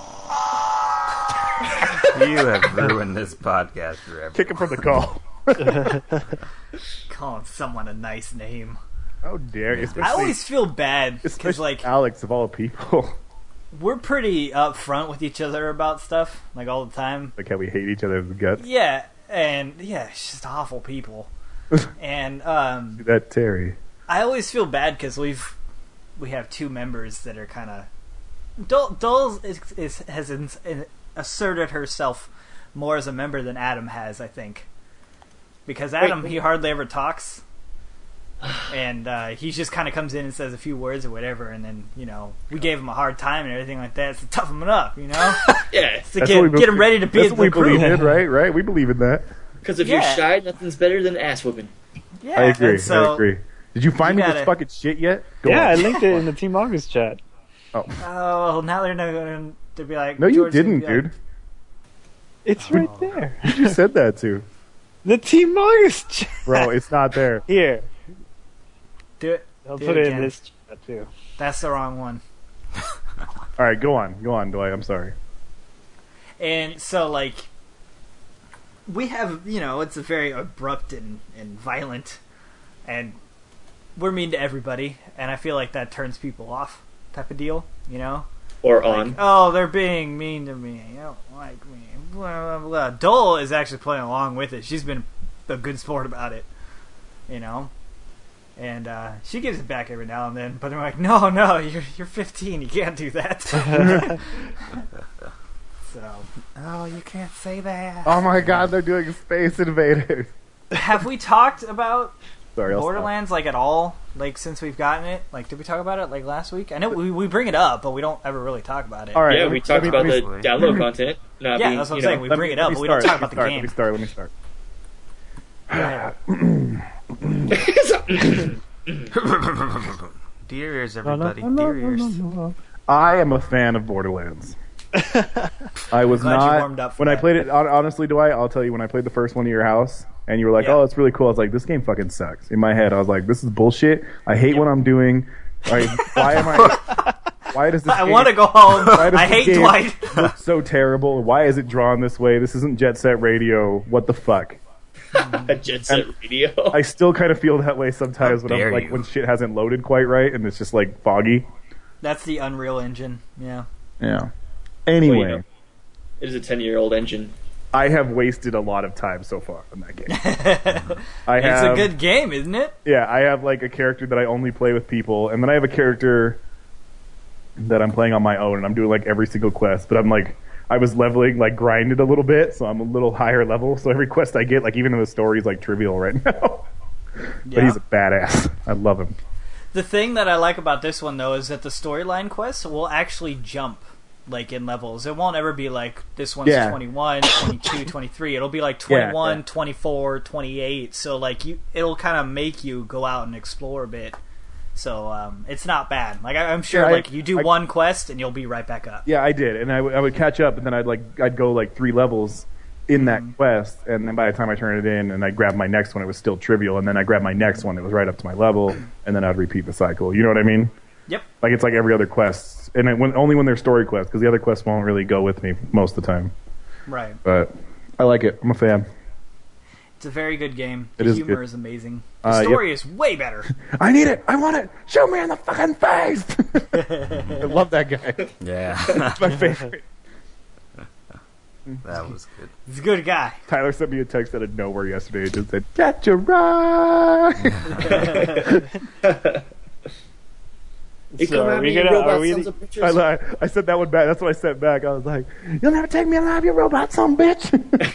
You have ruined this podcast forever. Kick him from the call. Calling someone a nice name. How dare you? I Especially, always feel bad because, especially like, Alex of all people. we're pretty upfront with each other about stuff, like all the time. Like how we hate each other's guts. Yeah, and yeah, it's just awful people. And um, That Terry. I always feel bad because we've we have two members that are kind of Dole, Dole is, is, has in, in, asserted herself more as a member than Adam has, I think, because Adam Wait, he hardly ever talks, and uh, he just kind of comes in and says a few words or whatever, and then you know we gave him a hard time and everything like that to toughen him up, you know, Yeah, to That's get, what we get him ready to be That's in what we the group. believe in, right? Right? We believe in that. because if Yeah. you're shy, nothing's better than ass whooping. Yeah, I agree. and so, I agree. Did you find you me gotta- this fucking shit yet? Go Yeah, I on. linked it in the Team August chat. Oh, well, now they're not going to be like, No, you George's gonna didn't, be like, dude. It's right there. You said that too. The Team August chat. Bro, it's not there. Here, Do it. I'll Do put it it in again. this chat too. That's the wrong one. All right, go on. Go on, Dwight. I'm sorry. And so, like, we have, you know, it's a very abrupt and, and violent, and we're mean to everybody, and I feel like that turns people off type of deal, you know? Or Like, on. oh, they're being mean to me. They don't like me. Blah, blah, blah. Dole is actually playing along with it. She's been a good sport about it, you know? And uh, she gives it back every now and then, but they're like, no, no, you're you're fifteen, you can't do that. So, oh, you can't say that. Oh my god, they're doing Space Invaders. Have we talked about Sorry, I'll stop. Borderlands like at all? Like since we've gotten it? Like, did we talk about it like last week? I know we, we bring it up, but we don't ever really talk about it. All right, Yeah, let we me- talked let me- about let the me- download content. Not Yeah, being, that's what I'm you know, saying. We let bring me- it up, let me but we don't start, talk let about me the start, game. Let me start. Let me start. Dear ears, No, no, everybody. no, no, Dear no, ears. no, no. I am a fan of Borderlands. I was Glad you not warmed up for when I that. played it. hon- Honestly, Dwight, I'll tell you, when I played the first one at your house, and you were like, Yeah. "Oh, it's really cool," I was like, "This game fucking sucks." In my head, I was like, "This is bullshit. I hate what I'm doing. Like, why am I? Why does this? I game- want to go home. why does I this hate game Dwight. look so terrible? Why is it drawn this way? This isn't Jet Set Radio. What the fuck?" a Jet Set Radio. I still kind of feel that way sometimes How when I'm dare like you. when shit hasn't loaded quite right and it's just like foggy. That's the Unreal Engine. Yeah. Yeah. Anyway. Well, you know, it is a ten-year-old engine. I have wasted a lot of time so far on that game. I It's have, a good game, isn't it? yeah. I have like a character that I only play with people, and then I have a character that I'm playing on my own, and I'm doing like every single quest. But I'm like, I was leveling, like grinded a little bit, so I'm a little higher level. So every quest I get, like even in the story, is like trivial right now. But Yeah. he's a badass. I love him. The thing that I like about this one, though, is that the storyline quests will actually jump, like, in levels. It won't ever be like, this one's Yeah. twenty-one, twenty-two, twenty-three. It'll be like Yeah, twenty-one, yeah. twenty-four, twenty-eight. So, like, you, it'll kind of make you go out and explore a bit. So, um, it's not bad. Like, I, I'm sure, Yeah, I- like, you do I- one quest and you'll be right back up. Yeah, I did, and I, w- I would catch up, and then I'd like I'd go like three levels in that quest, and then by the time I turn it in, and I grab my next one, it was still trivial, and then I grab my next one, it was right up to my level, and then I'd repeat the cycle. You know what I mean? Yep. Like it's like every other quest, and it, when, only when they're story quests, because the other quests won't really go with me most of the time. Right. But I like it. I'm a fan. It's a very good game. It The is humor good. is amazing. The Uh, story is way better. I need it. I want it. Show me in the fucking face. I love that guy. Yeah, It's my favorite. that was good. He's a good guy. Tyler sent me a text out of nowhere yesterday. It just said, "Get your right." You So come are at we me, you gonna- robot are we- sons of bitches. I, li- I sent that one back. That's what I sent back. I was like, "You'll never take me alive, you robot son bitch."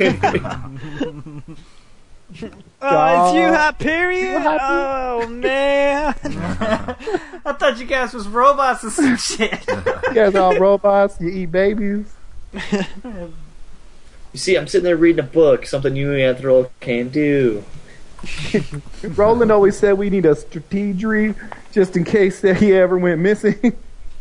Oh, it's you, Dog. Hyperion? Oh, man. I thought you guys was robots and some shit. You guys all robots. You eat babies. You see, I'm sitting there reading a book, something you Anthrol can do. Roland always said we need a strategery just in case that he ever went missing. Good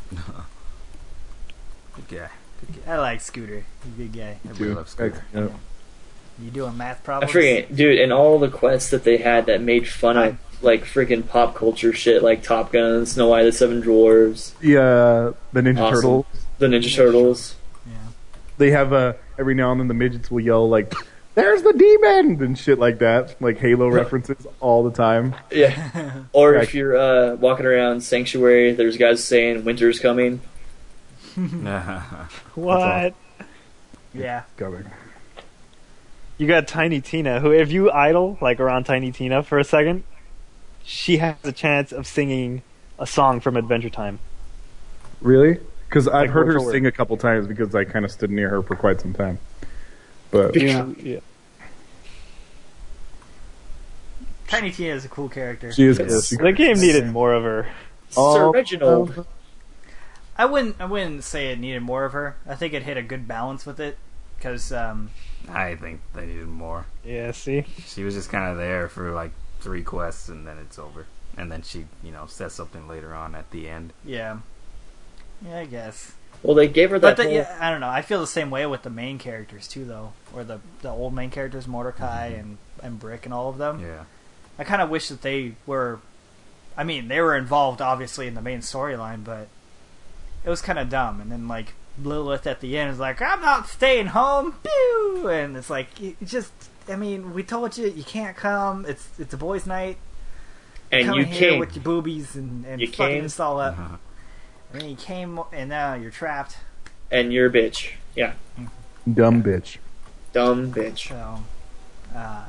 guy. Good guy. I like Scooter. He's a good guy. Everybody loves Scooter. Yeah. You doing math I problems? forget, dude, and all the quests that they had that made fun of, like, freaking pop culture shit, like Top Gun, Snow White, the Seven Dwarves, The uh, the Ninja Awesome. Turtles. the Ninja Turtles. They have uh, every now and then the midgets will yell like, "There's the demon!" and shit like that, like Halo references all the time. Yeah. Or Right. if you're uh, walking around Sanctuary, there's guys saying winter's coming. What? Yeah. Coming. You got Tiny Tina, who, if you idle like around Tiny Tina for a second, she has a chance of singing a song from Adventure Time. Really? Because I've Like heard word her for word. sing a couple times because I kind of stood near her for quite some time. But Yeah. yeah. Tiny Tina is a cool character. she is. It's- She, The game needed more of her. Sir Oh, Reginald. I wouldn't. I wouldn't say it needed more of her. I think it hit a good balance with it because um, I think they needed more. Yeah, see? She was just kind of there for like three quests and then it's over. And then she, you know, says something later on at the end. yeah, yeah, I guess. Well, they gave her that. But the, whole, yeah, I don't know. I feel the same way with the main characters too, though, or the the old main characters, Mordecai and and Brick and all of them. Yeah. I kind of wish that they were. I mean, they were involved obviously in the main storyline, but it was kind of dumb. And then like Lilith at the end is like, "I'm not staying home," pew! And it's like, it just. I mean, we told you you can't come. It's it's a boys' night. and Come you here came. with your boobies and, and You fucking came. this all up. Uh-huh. And then you came, and now you're trapped. And you're a bitch. Yeah. dumb bitch. Dumb bitch. So, uh,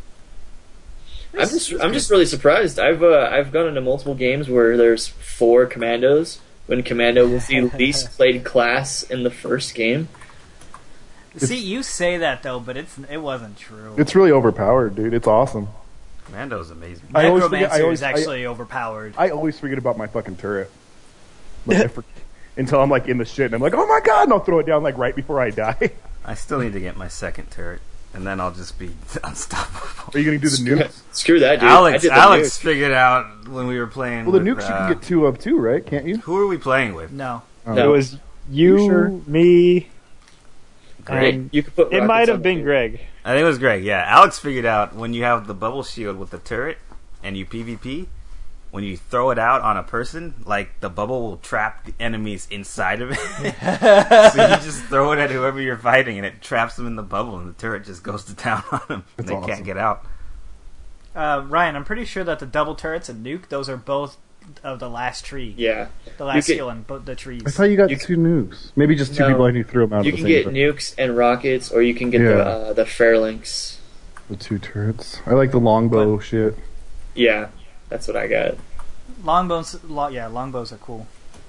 I'm just I'm just really surprised. I've uh, I've gone into multiple games where there's four commandos when commando was the least played class in the first game. see, you say that though, but it's it wasn't true. It's really overpowered, dude. It's awesome. Mando's amazing. I always Necromancer forget- I always- is actually overpowered. I always forget about my fucking turret. Like, I for, until I'm like in the shit and I'm like, oh my god, and I'll throw it down like right before I die. I still need to get my second turret. And then I'll just be unstoppable. Are you gonna do the nukes? Screw that, dude. I Alex, did the Alex nuke. figured out when we were playing. Well, the with, nukes you uh, can get two of too, right? Can't you? Who are we playing with? no, Oh. No. It was you, You sure? me, Greg. and You could put. it rockets might have on been it. Greg. I think it was Greg. Yeah, Alex figured out when you have the bubble shield with the turret and you PvP, when you throw it out on a person, like the bubble will trap the enemies inside of it. So you just throw it at whoever you're fighting, and it traps them in the bubble, and the turret just goes to town on them. And That's they awesome. can't get out. uh, Ryan, I'm pretty sure that the double turrets and nuke, those are both of the last tree, Yeah. the last could- skill in bo- the trees. I thought you got You two nukes. Maybe just two No. people and you threw them out. You at can the get same time. nukes and rockets, or you can get the Yeah. uh, the Fairlinks. The two turrets. I like the longbow shit. Yeah, that's what I got. Longbows, lo- yeah, longbows are cool.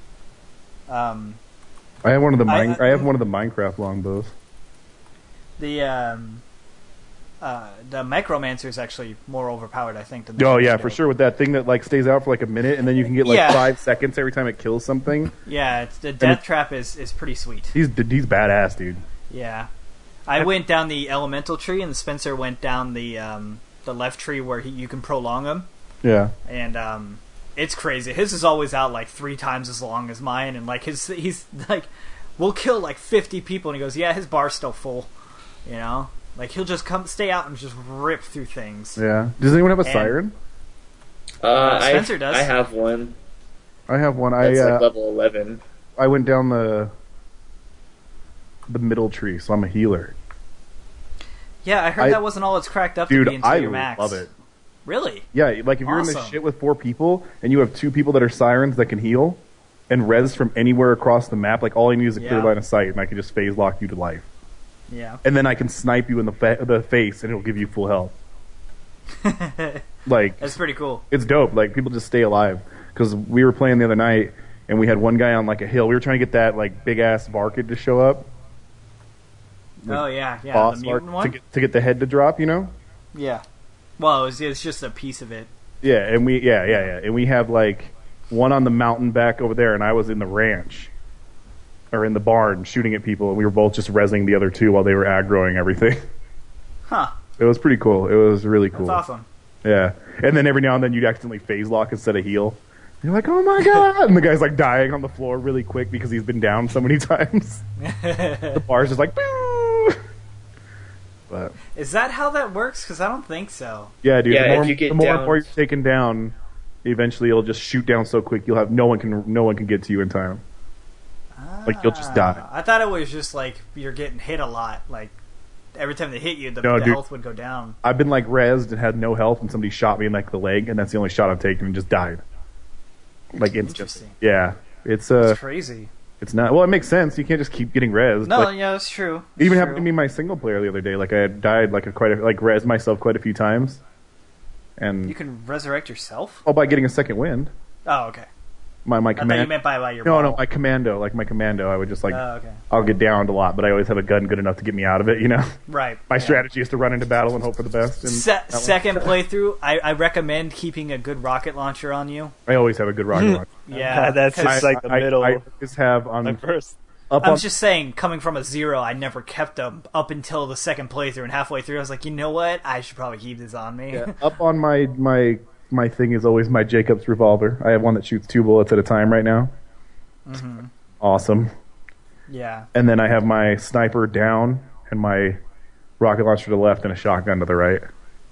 Um, I have one of the I- mine. I, I- have one of the Minecraft longbows. the um, uh, the Necromancer is actually more overpowered, I think. Than the Oh Shield yeah, Shield. for sure. With that thing that like stays out for like a minute, and then you can get like Yeah. five seconds every time it kills something. Yeah, it's, the death it- trap is, is pretty sweet. He's he's badass, dude. Yeah, I went down the elemental tree, and Spencer went down the um, the left tree where he, you can prolong him, Yeah. and um, it's crazy. His is always out like three times as long as mine, and like his he's like, we'll kill like fifty people, and he goes, yeah, his bar's still full, you know, like he'll just come stay out and just rip through things. Yeah. Does anyone have a And- siren? Uh, Spencer I, does. I have one. I have one. I That's uh, like level eleven. I went down the the middle tree, so I'm a healer. Yeah, I heard I- that wasn't all it's cracked up Dude, to be until I your max. love it. Really? Yeah, like if you're in Awesome. this shit with four people and you have two people that are sirens that can heal and res from anywhere across the map, like all I need is a clear Yeah. line of sight, and I can just phase lock you to life. Yeah. And then I can snipe you in the fa- the face, and it'll give you full health. Like That's pretty cool. it's dope. Like people just stay alive because we were playing the other night and we had one guy on like a hill. We were trying to get that like big ass Varkid to show up. Like, Oh yeah, yeah, boss the mutant Varkid one. to get, to get the head to drop. You know. Yeah. Well, it's it's just a piece of it. Yeah, and we yeah yeah yeah, and we have like one on the mountain back over there, and I was in the ranch or in the barn shooting at people, and we were both just rezzing the other two while they were aggroing everything. Huh. It was pretty cool. It was really cool. That's awesome. Yeah, and then every now and then you'd accidentally phase lock instead of heal. You're like, oh my god, and the guy's like dying on the floor really quick because he's been down so many times. The bar's just like, boo. But Is that how that works? Because I don't think so. yeah, dude. Yeah, the more, if you get the more down- and more you're taken down, eventually it'll just shoot down so quick you'll have no one can no one can get to you in time. Like, you'll just die. Ah, I thought it was just like you're getting hit a lot. Like every time they hit you, the, No, the dude. health would go down. I've been like rezzed and had no health, and somebody shot me in like the leg, and that's the only shot I've taken, and just died. Like instantly. Interesting. Yeah, it's uh, It's crazy. It's not. Well, it makes sense. You can't just keep getting res. No, like, yeah, that's true. That's even true. happened to me in my single player the other day. Like I had died like a quite a, like res myself quite a few times, and You can resurrect yourself? oh, by getting a second wind. Oh, okay. My my I thought you command. meant by, by your No, ball. no, my commando. Like my commando, I would just like Oh, okay. I'll get downed a lot, but I always have a gun good enough to get me out of it. You know, Right. my yeah. strategy is to run into battle and hope for the best. And Se- that one- second playthrough, I, I recommend keeping a good rocket launcher on you. I always have a good rocket launcher. Yeah, That's 'cause just like the I, middle. I, I just have on like first. up I on was just saying, coming from a zero, I never kept them up until the second playthrough, and halfway through, I was like, you know what? I should probably keep this on me. yeah, up on my my my thing is always my Jacobs revolver. I have one that shoots two bullets at a time right now. Mm-hmm. Awesome. Yeah. And then I have my sniper down and my rocket launcher to the left and a shotgun to the right.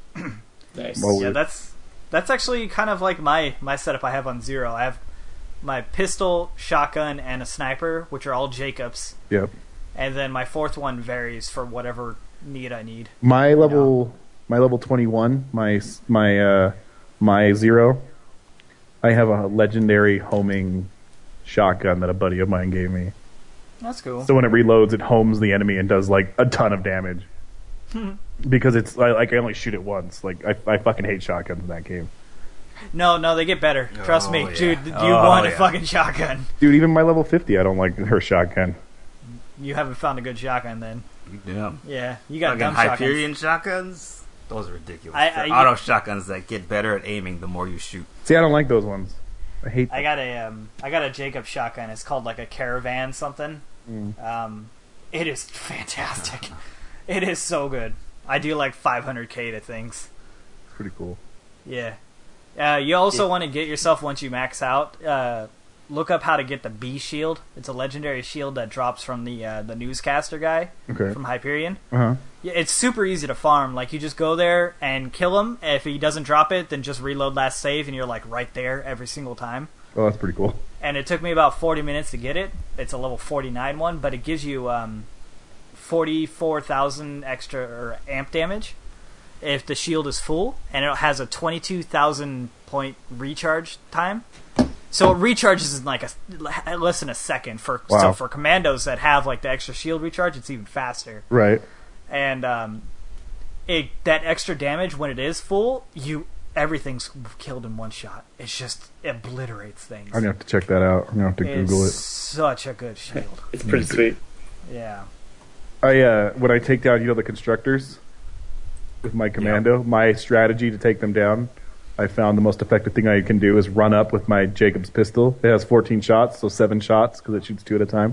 Nice. Well, Yeah, weird. that's that's actually kind of like my, my setup I have on zero. I have my pistol, shotgun, and a sniper, which are all Jacobs. Yep. And then my fourth one varies for whatever need I need. My level my level twenty-one, my s- my uh my zero, I have a legendary homing shotgun that a buddy of mine gave me. That's cool. So when it reloads, it homes the enemy and does like a ton of damage. Because it's I, like I only shoot it once. Like I, I fucking hate shotguns in that game, No, no, they get better. Trust Oh, me, yeah. dude. You Oh, want a yeah. fucking shotgun. dude. Even my level fifty, I don't like her shotgun. You haven't found a good shotgun then. Yeah. Yeah, you got Fucking dumb shotguns. Hyperion shotguns? Those are ridiculous. I- They're I- auto shotguns that get better at aiming the more you shoot. See, I don't like those ones. I hate. I Them. got a um, I got a Jacob shotgun. It's called like a Caravan something. Mm. Um, it is fantastic. It is so good. I do like five hundred K to things. It's pretty cool. Yeah. Uh, you also want to get yourself once you max out. Uh, look up how to get the B shield. It's a legendary shield that drops from the uh, the newscaster guy Okay. from Hyperion. Uh huh. Yeah, it's super easy to farm. Like, you just go there and kill him. If he doesn't drop it, then just reload last save, and you're like right there every single time. Oh, that's pretty cool. And it took me about forty minutes to get it. It's a level forty-nine one, but it gives you um, forty-four thousand extra or amp damage if the shield is full, and it has a twenty-two thousand point recharge time. So it recharges in like a less than a second. For Wow. so for commandos that have like the extra shield recharge, it's even faster. Right. And um, it that extra damage when it is full, you everything's killed in one shot. It just obliterates things. I'm gonna have to check that out. I'm gonna have to It's Google it. such a good shield. It's pretty sweet. Yeah. I uh, when I take down, you know, the constructors with my commando, my strategy to take them down, I found the most effective thing I can do is run up with my Jacobs pistol. It has fourteen shots, so seven shots because it shoots two at a time.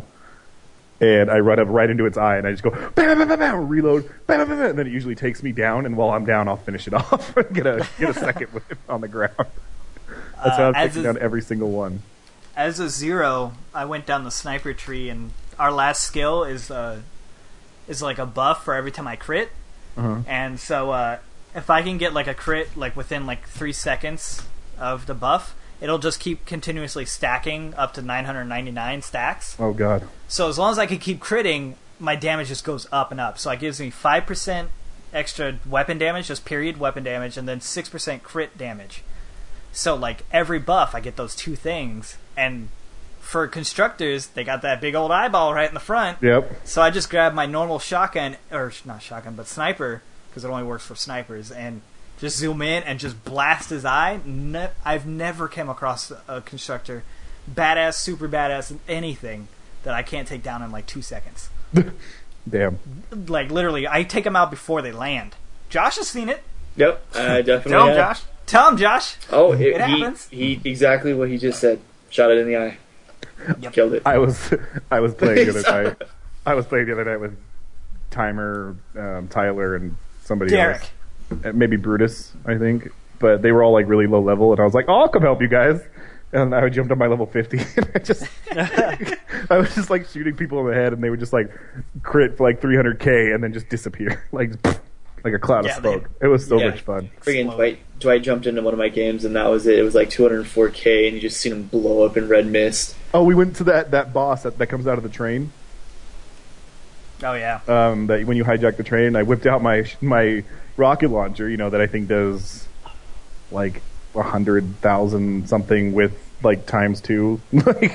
And I run up right into its eye, and I just go bam, bam, bam, bam, bam, reload, bam, bam, bam, bam, and then it usually takes me down. And while I'm down, I'll finish it off and get a get a second with it on the ground. That's how Uh, I'm as taking is- down every single one. As a zero, I went down the sniper tree, and our last skill is uh, is like a buff for every time I crit. Uh-huh. And so uh, if I can get like a crit like within like three seconds of the buff, it'll just keep continuously stacking up to nine hundred ninety-nine stacks. Oh God. So as long as I can keep critting, my damage just goes up and up. So it gives me five percent extra weapon damage, just period weapon damage, and then six percent crit damage. So like every buff, I get those two things. And for constructors, they got that big old eyeball right in the front. Yep. So I just grabbed my normal shotgun, or not shotgun, but sniper, because it only works for snipers, and just zoom in and just blast his eye. Ne- I've never come across a constructor, badass, super badass, anything that I can't take down in like two seconds. Damn. Like literally, I take them out before they land. Josh has seen it. Yep, I definitely Tell him, have. Josh. Tell him, Josh. Oh, it, It he, happens. he exactly what he just said. Shot it in the eye. Yep. Killed it. I was I was playing the other night. I was playing the other night with Timer, um, Tyler, and somebody Derek. else. Uh, Maybe Brutus, I think. But they were all like really low level, and I was like, "Oh, I'll come help you guys." And I jumped on my level fifty, and I just I was just like shooting people in the head, and they would just like crit for like three hundred K, and then just disappear like like a cloud Yeah, of they- smoke. It was so Yeah. much fun. Friggin' Slow. Dwight, Dwight jumped into one of my games, and that was it. It was like two hundred four K, and you just seen him blow up in red mist. Oh, we went to that that boss that, that comes out of the train. Oh yeah. Um, that when you hijack the train, I whipped out my my rocket launcher. You know that I think does like a hundred thousand something with like times two, like,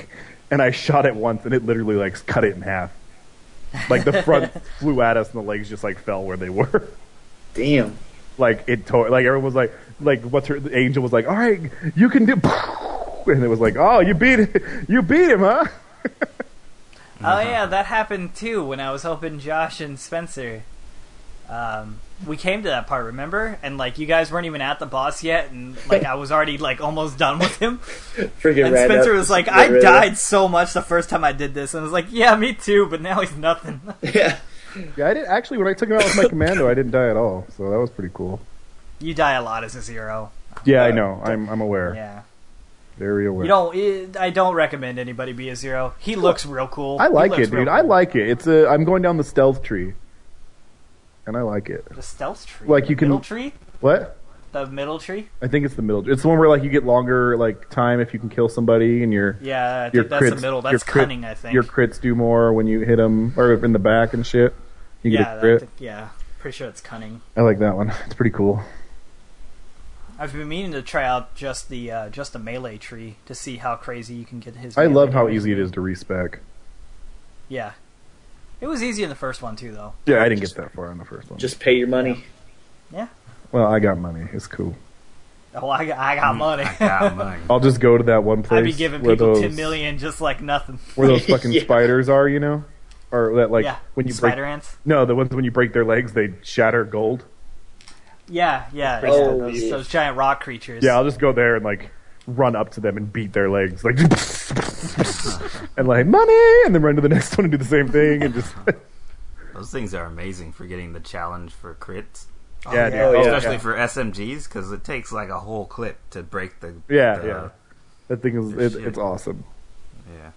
and I shot it once, and it literally like cut it in half. Like the front flew at us, and the legs just like fell where they were. Damn. Like it tore. Like everyone was like, like what's her? The angel was like, all right, you can do. And it was like, oh, you beat it. You beat him, huh? Oh yeah, that happened too when I was helping Josh and Spencer. Um, we came to that part, remember? And like you guys weren't even at the boss yet, and like I was already like almost done with him. Freaking And ran Spencer up, was like, got "I rid of died so much the first time I did this," and I was like, "Yeah, me too." But now he's nothing. it. Yeah. Yeah, I did actually. When I took him out with my commando, I didn't die at all, so that was pretty cool. You die a lot as a zero. Yeah, I know. I'm I'm aware. Yeah. Very aware. You don't. It, I don't recommend anybody be a zero. He looks real cool. I like He looks it, real dude. I cool. like it. It's a. I'm going down the stealth tree, and I like it. the stealth tree. Like, you The can- middle tree. What? The middle tree. I think it's the middle. It's the one where like you get longer like time if you can kill somebody, and your Yeah, I think your that's crits, the middle. your That's crit- cunning. I think. your crits do more when you hit them or in the back and shit. You get yeah, a crit. that- yeah. Pretty sure it's cunning. I like that one. It's pretty cool. I've been meaning to try out just the uh, just the melee tree to see how crazy you can get his. I melee love how damage. easy it is to respec. Yeah, it was easy in the first one too, though. Yeah, I didn't get that far on the first one. Just pay your money. Yeah. Well, I got money. It's cool. Oh, I got, I got money. I got money. I'll just go to that one place I'd be giving where people those ten million just like nothing. where those fucking Yeah. spiders are, you know, or that like yeah, when you break. spider ants. No, the ones when you break their legs, they shatter gold. Yeah, yeah, yeah. Oh, Those, yeah. those giant rock creatures. Yeah, I'll just go there and like run up to them and beat their legs, like and like money, and then run to the next one and do the same thing, and just Those things are amazing for geting the challenge for crits. yeah, yeah. dude. Oh, yeah. Especially for S M Gs, because it takes like a whole clip to break the. yeah, the- yeah. That thing is Their it, shit. it's awesome. yeah.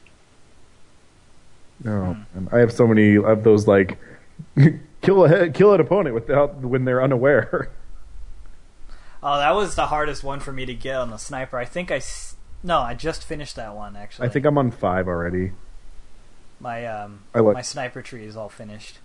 No, and I have so many of those like kill a kill an opponent without when they're unaware. Oh, that was the hardest one for me to get on the sniper. I think I s- no, I just finished that one actually. I think I'm on five already. my um I like- my sniper tree is all finished.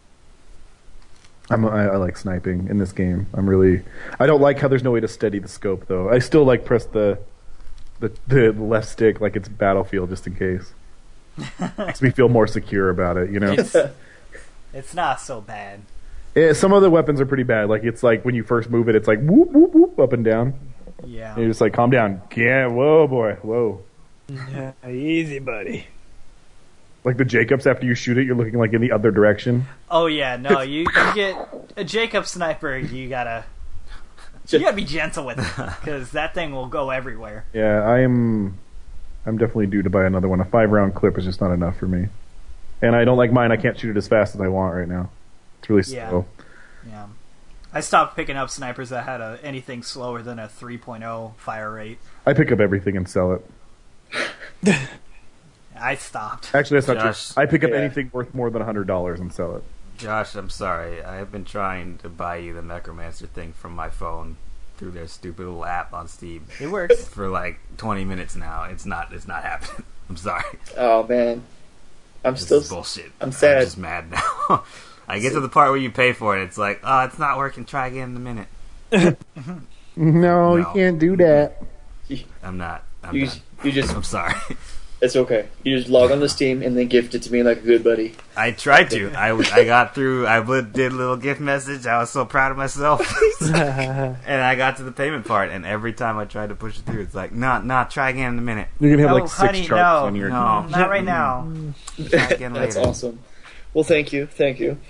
I'm I, I like sniping in this game. I'm really I don't like how there's no way to steady the scope though. I still like press the the the left stick like it's Battlefield just in case. Makes me feel more secure about it, you know. It's it's not so bad. Eh, some of the weapons are pretty bad. Like it's like when you first move it, it's like whoop whoop whoop up and down. Yeah. And you're just like, calm down. Yeah, whoa boy, whoa. Yeah, easy, buddy. Like the Jacobs, after you shoot it, you're looking like in the other direction. Oh yeah, no, you, you get a Jacob sniper. You gotta you gotta be gentle with it because that thing will go everywhere. Yeah, I am. I'm definitely due to buy another one. A five round clip is just not enough for me, and I don't like mine. I can't shoot it as fast as I want right now. It's really Yeah. slow. Yeah, I stopped picking up snipers that had a, anything slower than a three point oh fire rate. I pick up everything and sell it. I stopped. Actually, that's not Josh. true. I pick up Yeah. anything worth more than a hundred dollars and sell it. Josh, I'm sorry. I have been trying to buy you the Necromancer thing from my phone through their stupid little app on Steam It works. for like twenty minutes now. It's not. It's not happening. I'm sorry. Oh man, I'm This still. is bullshit. I'm sad. I'm just mad now. I get to the part where you pay for it. It's like, oh, it's not working. Try again in a minute. No, you No. can't do that. I'm not. I'm You, not. you just. I'm sorry. It's okay. You just log on to Steam and then gift it to me like a good buddy. I tried to. I, was- I got through. I would- did a little gift message. I was so proud of myself. And I got to the payment part, and every time I tried to push it through, it's like, no, no, try again in a minute. You're gonna have Oh, like six honey, charts no. on your. No. Not right now. Try again That's later. awesome. Well, thank you, thank you.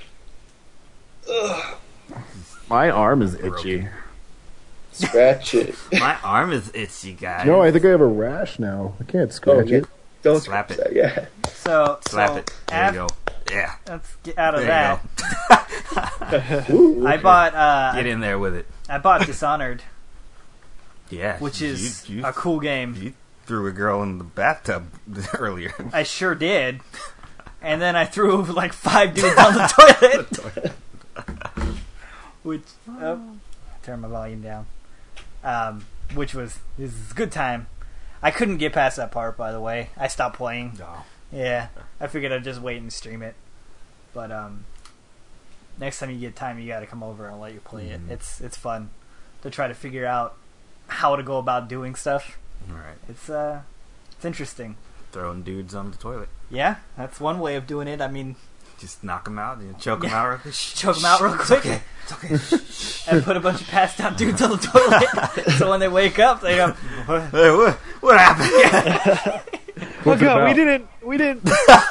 My arm is itchy. Scratch it. My arm is itchy, guys. No, I think I have a rash now. I can't Oh, scratch yeah. it. Don't Slap scratch it. that. Yeah. So Slap so it. There af- you go. Yeah. Let's get out of There that. you Ooh, I okay. bought uh, go. Get in there with it. I bought Dishonored, Yeah. which is you, you, a cool game. you threw a girl in the bathtub earlier. I sure did. And then I threw like five dudes on the toilet. Which oh, turn my volume down. Um, which was this is a good time. I couldn't get past that part, by the way. I stopped playing. No. Yeah, I figured I'd just wait and stream it. But um, next time you get time, you got to come over and let you play it. Mhm. It's it's fun to try to figure out how to go about doing stuff. All right. It's uh, it's interesting. Throwing dudes on the toilet. Yeah, that's one way of doing it. I mean, Just knock them out and choke them out real quick. choke them out real quick. Okay, it's okay. And put a bunch of passed out dudes on the toilet. So when they wake up, they go, "What?" Hey, what, what happened? Oh What's it god, we about? didn't. We didn't.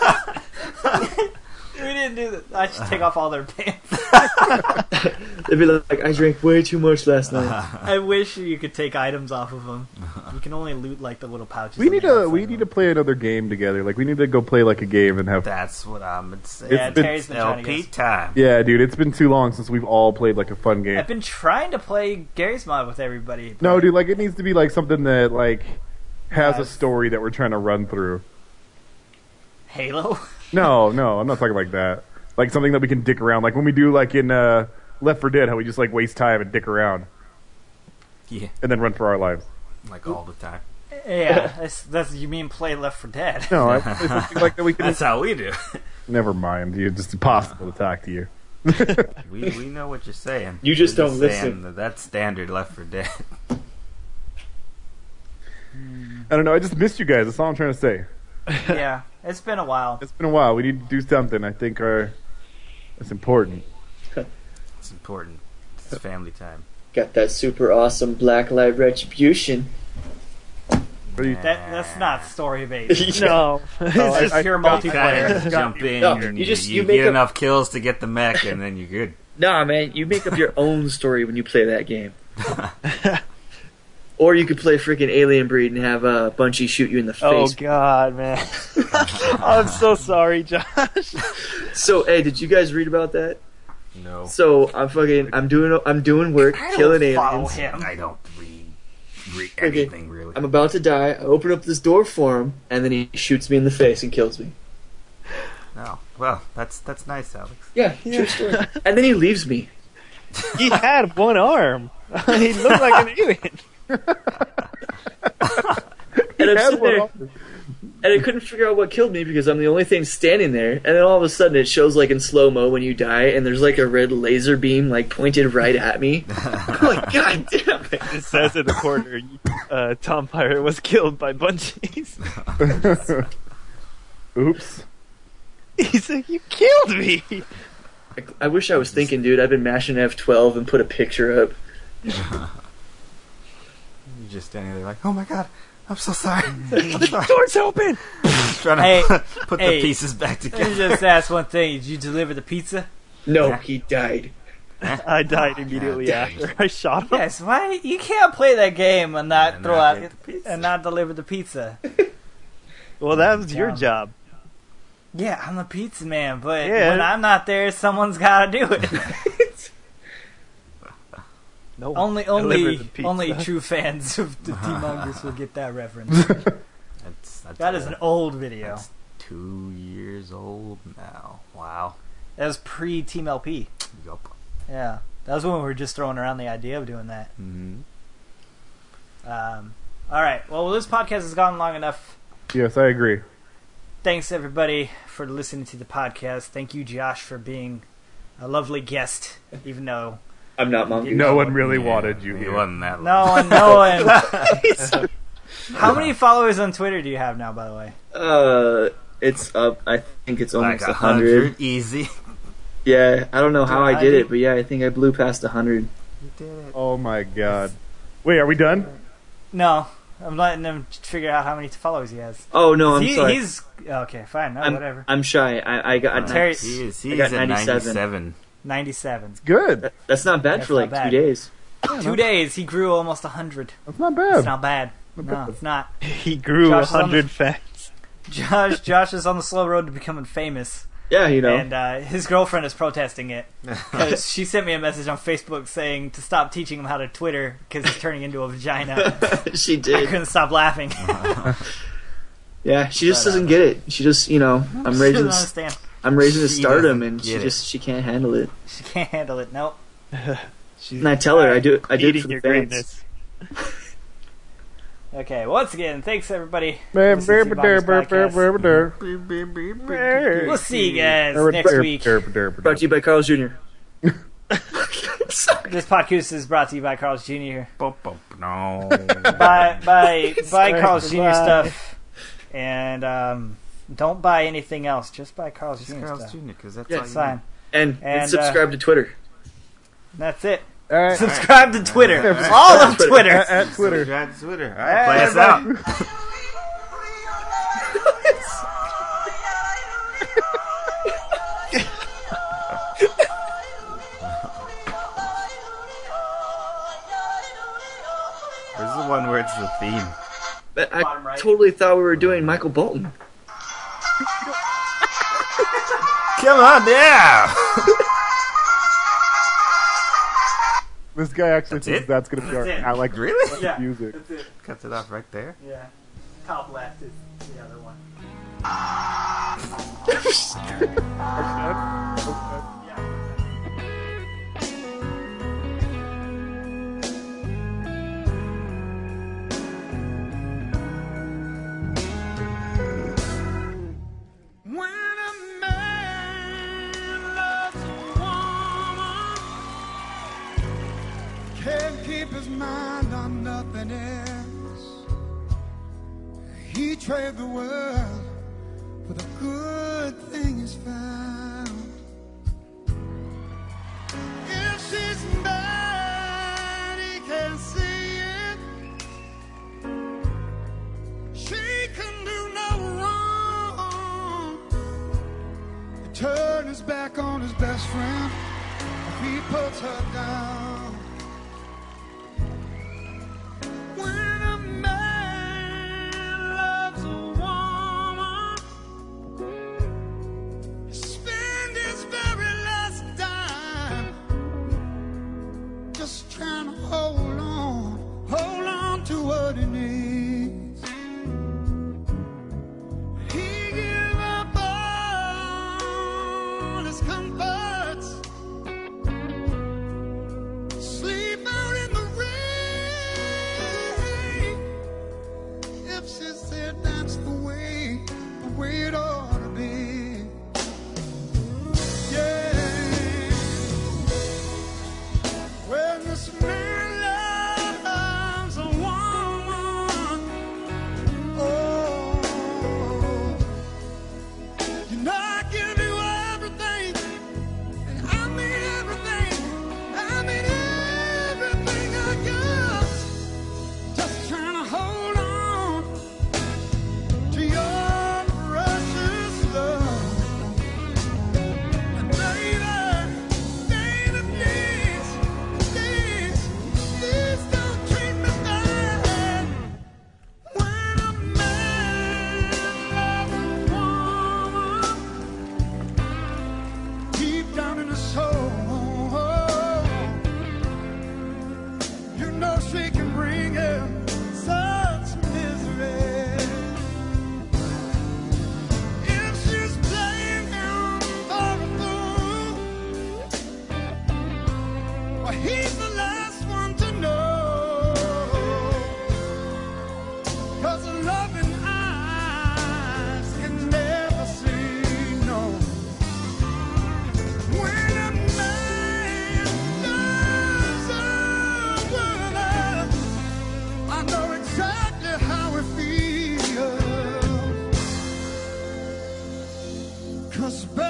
We didn't do that. I should take off all their pants. They'd be like, I drank way too much last night. I wish you could take items off of them. You can only loot like the little pouches. We on need the to outside we of need to them. play another game together. Like we need to go play like a game and have. That's what I'm saying. Yeah, It's been- Terry's been trying to L P get. time. Yeah, dude, it's been too long since we've all played like a fun game. I've been trying to play Gary's Mod with everybody. No, but- dude, like it needs to be like something that like has a Yes. story that we're trying to run through. Halo. No, no, I'm not talking like that. Like something that we can dick around, like when we do like in uh, Left four Dead, how we just like waste time and dick around Yeah, and then run for our lives. like all the time. Yeah, that's, that's you mean play Left four Dead? No, I, it's something like that we can. That's how we do. Never mind, dude. It's just impossible to talk to you. We we know what you're saying. You just You're don't saying listen. That that's standard Left four Dead. I don't know. I just missed you guys. That's all I'm trying to say. Yeah, it's been a while. It's been a while. We need to do something. I think our it's important. It's important. It's family time. Got that super awesome Blacklight Retribution. What do you? That that's not story based. No. It's I- just I- pure I- multiplayer. I- Jump in. No, and you just- you, you make get a- enough kills to get the mech, and then you're good. Nah, man, you make up your own story when you play that game. Or you could play freaking Alien Breed and have uh, Bungie shoot you in the Oh face. god, man. I'm so sorry, Josh. So, hey, did you guys read about that? No, So I'm fucking, I'm doing, I'm doing work, I killing don't follow aliens. him. I don't read, read Okay. anything really. I'm about to die. I open up this door for him, and then he shoots me in the face and kills me. No, well, that's that's nice, Alex. Yeah, true story. And then he leaves me. He had one arm. He looked like an alien. And He I'm had sitting one there, on. and I couldn't figure out what killed me because I'm the only thing standing there. And then all of a sudden, it shows like in slow mo when you die, and there's like a red laser beam like pointed right at me. I'm like, God damn it! It says in the corner, uh, Tom Pirate was killed by bungees. Oops. He's like, you killed me. I, I wish I was thinking, dude. I've been mashing F twelve and put a picture up. You're just standing there like, oh my god, I'm so sorry. The door's open. Trying to Hey, put, put hey. the pieces back Let me together. just ask one thing: did you deliver the pizza? No, he died. I died immediately God, after I shot him. Yes. Why you can't play that game and not And throw not out get the pizza. and not deliver the pizza? Well, that was your Yeah. job. Yeah, I'm the pizza man, but Yeah. when I'm not there, someone's got to do it. No, only, delivered only, the pizza. only true fans of the Team Mongoose will get that reference. That's, that's That is an old video. That's two years old now. Wow. That was pre Team L P. Yup. Yeah, that was when we were just throwing around the idea of doing that. Mm-hmm. Um, all right. Well, this podcast has gone long enough. Yes, I agree. Thanks everybody for listening to the podcast. Thank you, Josh, for being a lovely guest, even though I'm not monkey. No one really Yeah, wanted you It here. wasn't that no one, no one. How many followers on Twitter do you have now, by the way? Uh, it's up. I think it's like almost a a hundred. hundred easy. Yeah, I don't know how Dude, I I did did- it, but yeah, I think I blew past a hundred. You did it. Oh my god. Wait, are we done? No, I'm letting him figure out how many followers he has. Oh no, I'm he, sorry. He's okay. Fine, no, I'm, whatever. I'm shy. I, I got. Terry- He is, I he's got at ninety-seven. ninety-seven. ninety-seven. Good. That- That's not bad That's for like not bad. two days. Two days, he grew almost a hundred. That's not It's bad. not bad. Not No, bad. it's not. He grew a Josh is on hundred the- fans. Josh, Josh is on the slow road to becoming famous, Yeah, you know. and uh, his girlfriend is protesting it because she sent me a message on Facebook saying to stop teaching him how to Twitter because he's turning into a vagina. she I did. couldn't stop laughing. Yeah, she just But, uh, doesn't get it. She just, you know, I'm She raising, doesn't understand. I'm raising to She stardom, doesn't and she get it. just, she can't handle it. She can't handle it. Nope. She's And I tell her, I do, I do it eating for the your fans. greatness. Okay. Once again, thanks everybody. Burr, Listen burr, to burr, Bombers burr, burr, Podcast. burr, burr. We'll see you guys Burr, next burr, week. burr, burr, burr. Brought to you by Carl's Junior This podcast is brought to you by Carl's Junior Bump, bump, no. Buy, buy, buy Sorry, Carl's Junior bye. stuff. And um, don't buy anything else. Just buy Carl's Just Junior Carl's stuff. Junior because that's Yeah, all you Sign. And, and, And, subscribe uh, to Twitter. That's it. All right. Subscribe to Twitter. All right. All of Twitter. Twitter. At, at need. Twitter. Subscribe to Twitter. All Hey, right, play us everybody. out. Where's the one where it's the theme? But I Bottom right. totally thought we were doing Michael Bolton. Come on now! This guy actually That's thinks it? that's going to be our That's it. I like Really? Yeah. music. That's it. Cuts it off right there. Yeah. Top left is the other one. When a man loves a woman, can't keep his mind on nothing else. He trade the world for the good thing he's found. If she's mad, he can't see it. She can do no wrong. He turn his back on his best friend if he puts her down. When a man loves a woman, he spend his very last dime just trying to hold on, hold on to what he needs. He give up all his comforts, sleep out in the rain. If she said that's the way, the way it ought to be. Yeah. When this man loves a woman, oh, you know I give you everything, and I mean everything, I mean everything I got. Just trying to hold on to your precious love. And baby, baby, please, please, please don't treat me bad. When a man loves a woman, deep down in his soul, you know she can bring him such misery. If she's playing him for a fool, well, he's the last one to know. 'Cause the loving eyes can never see no. When a man loves a woman, I know exactly how it feels. 'Cause baby,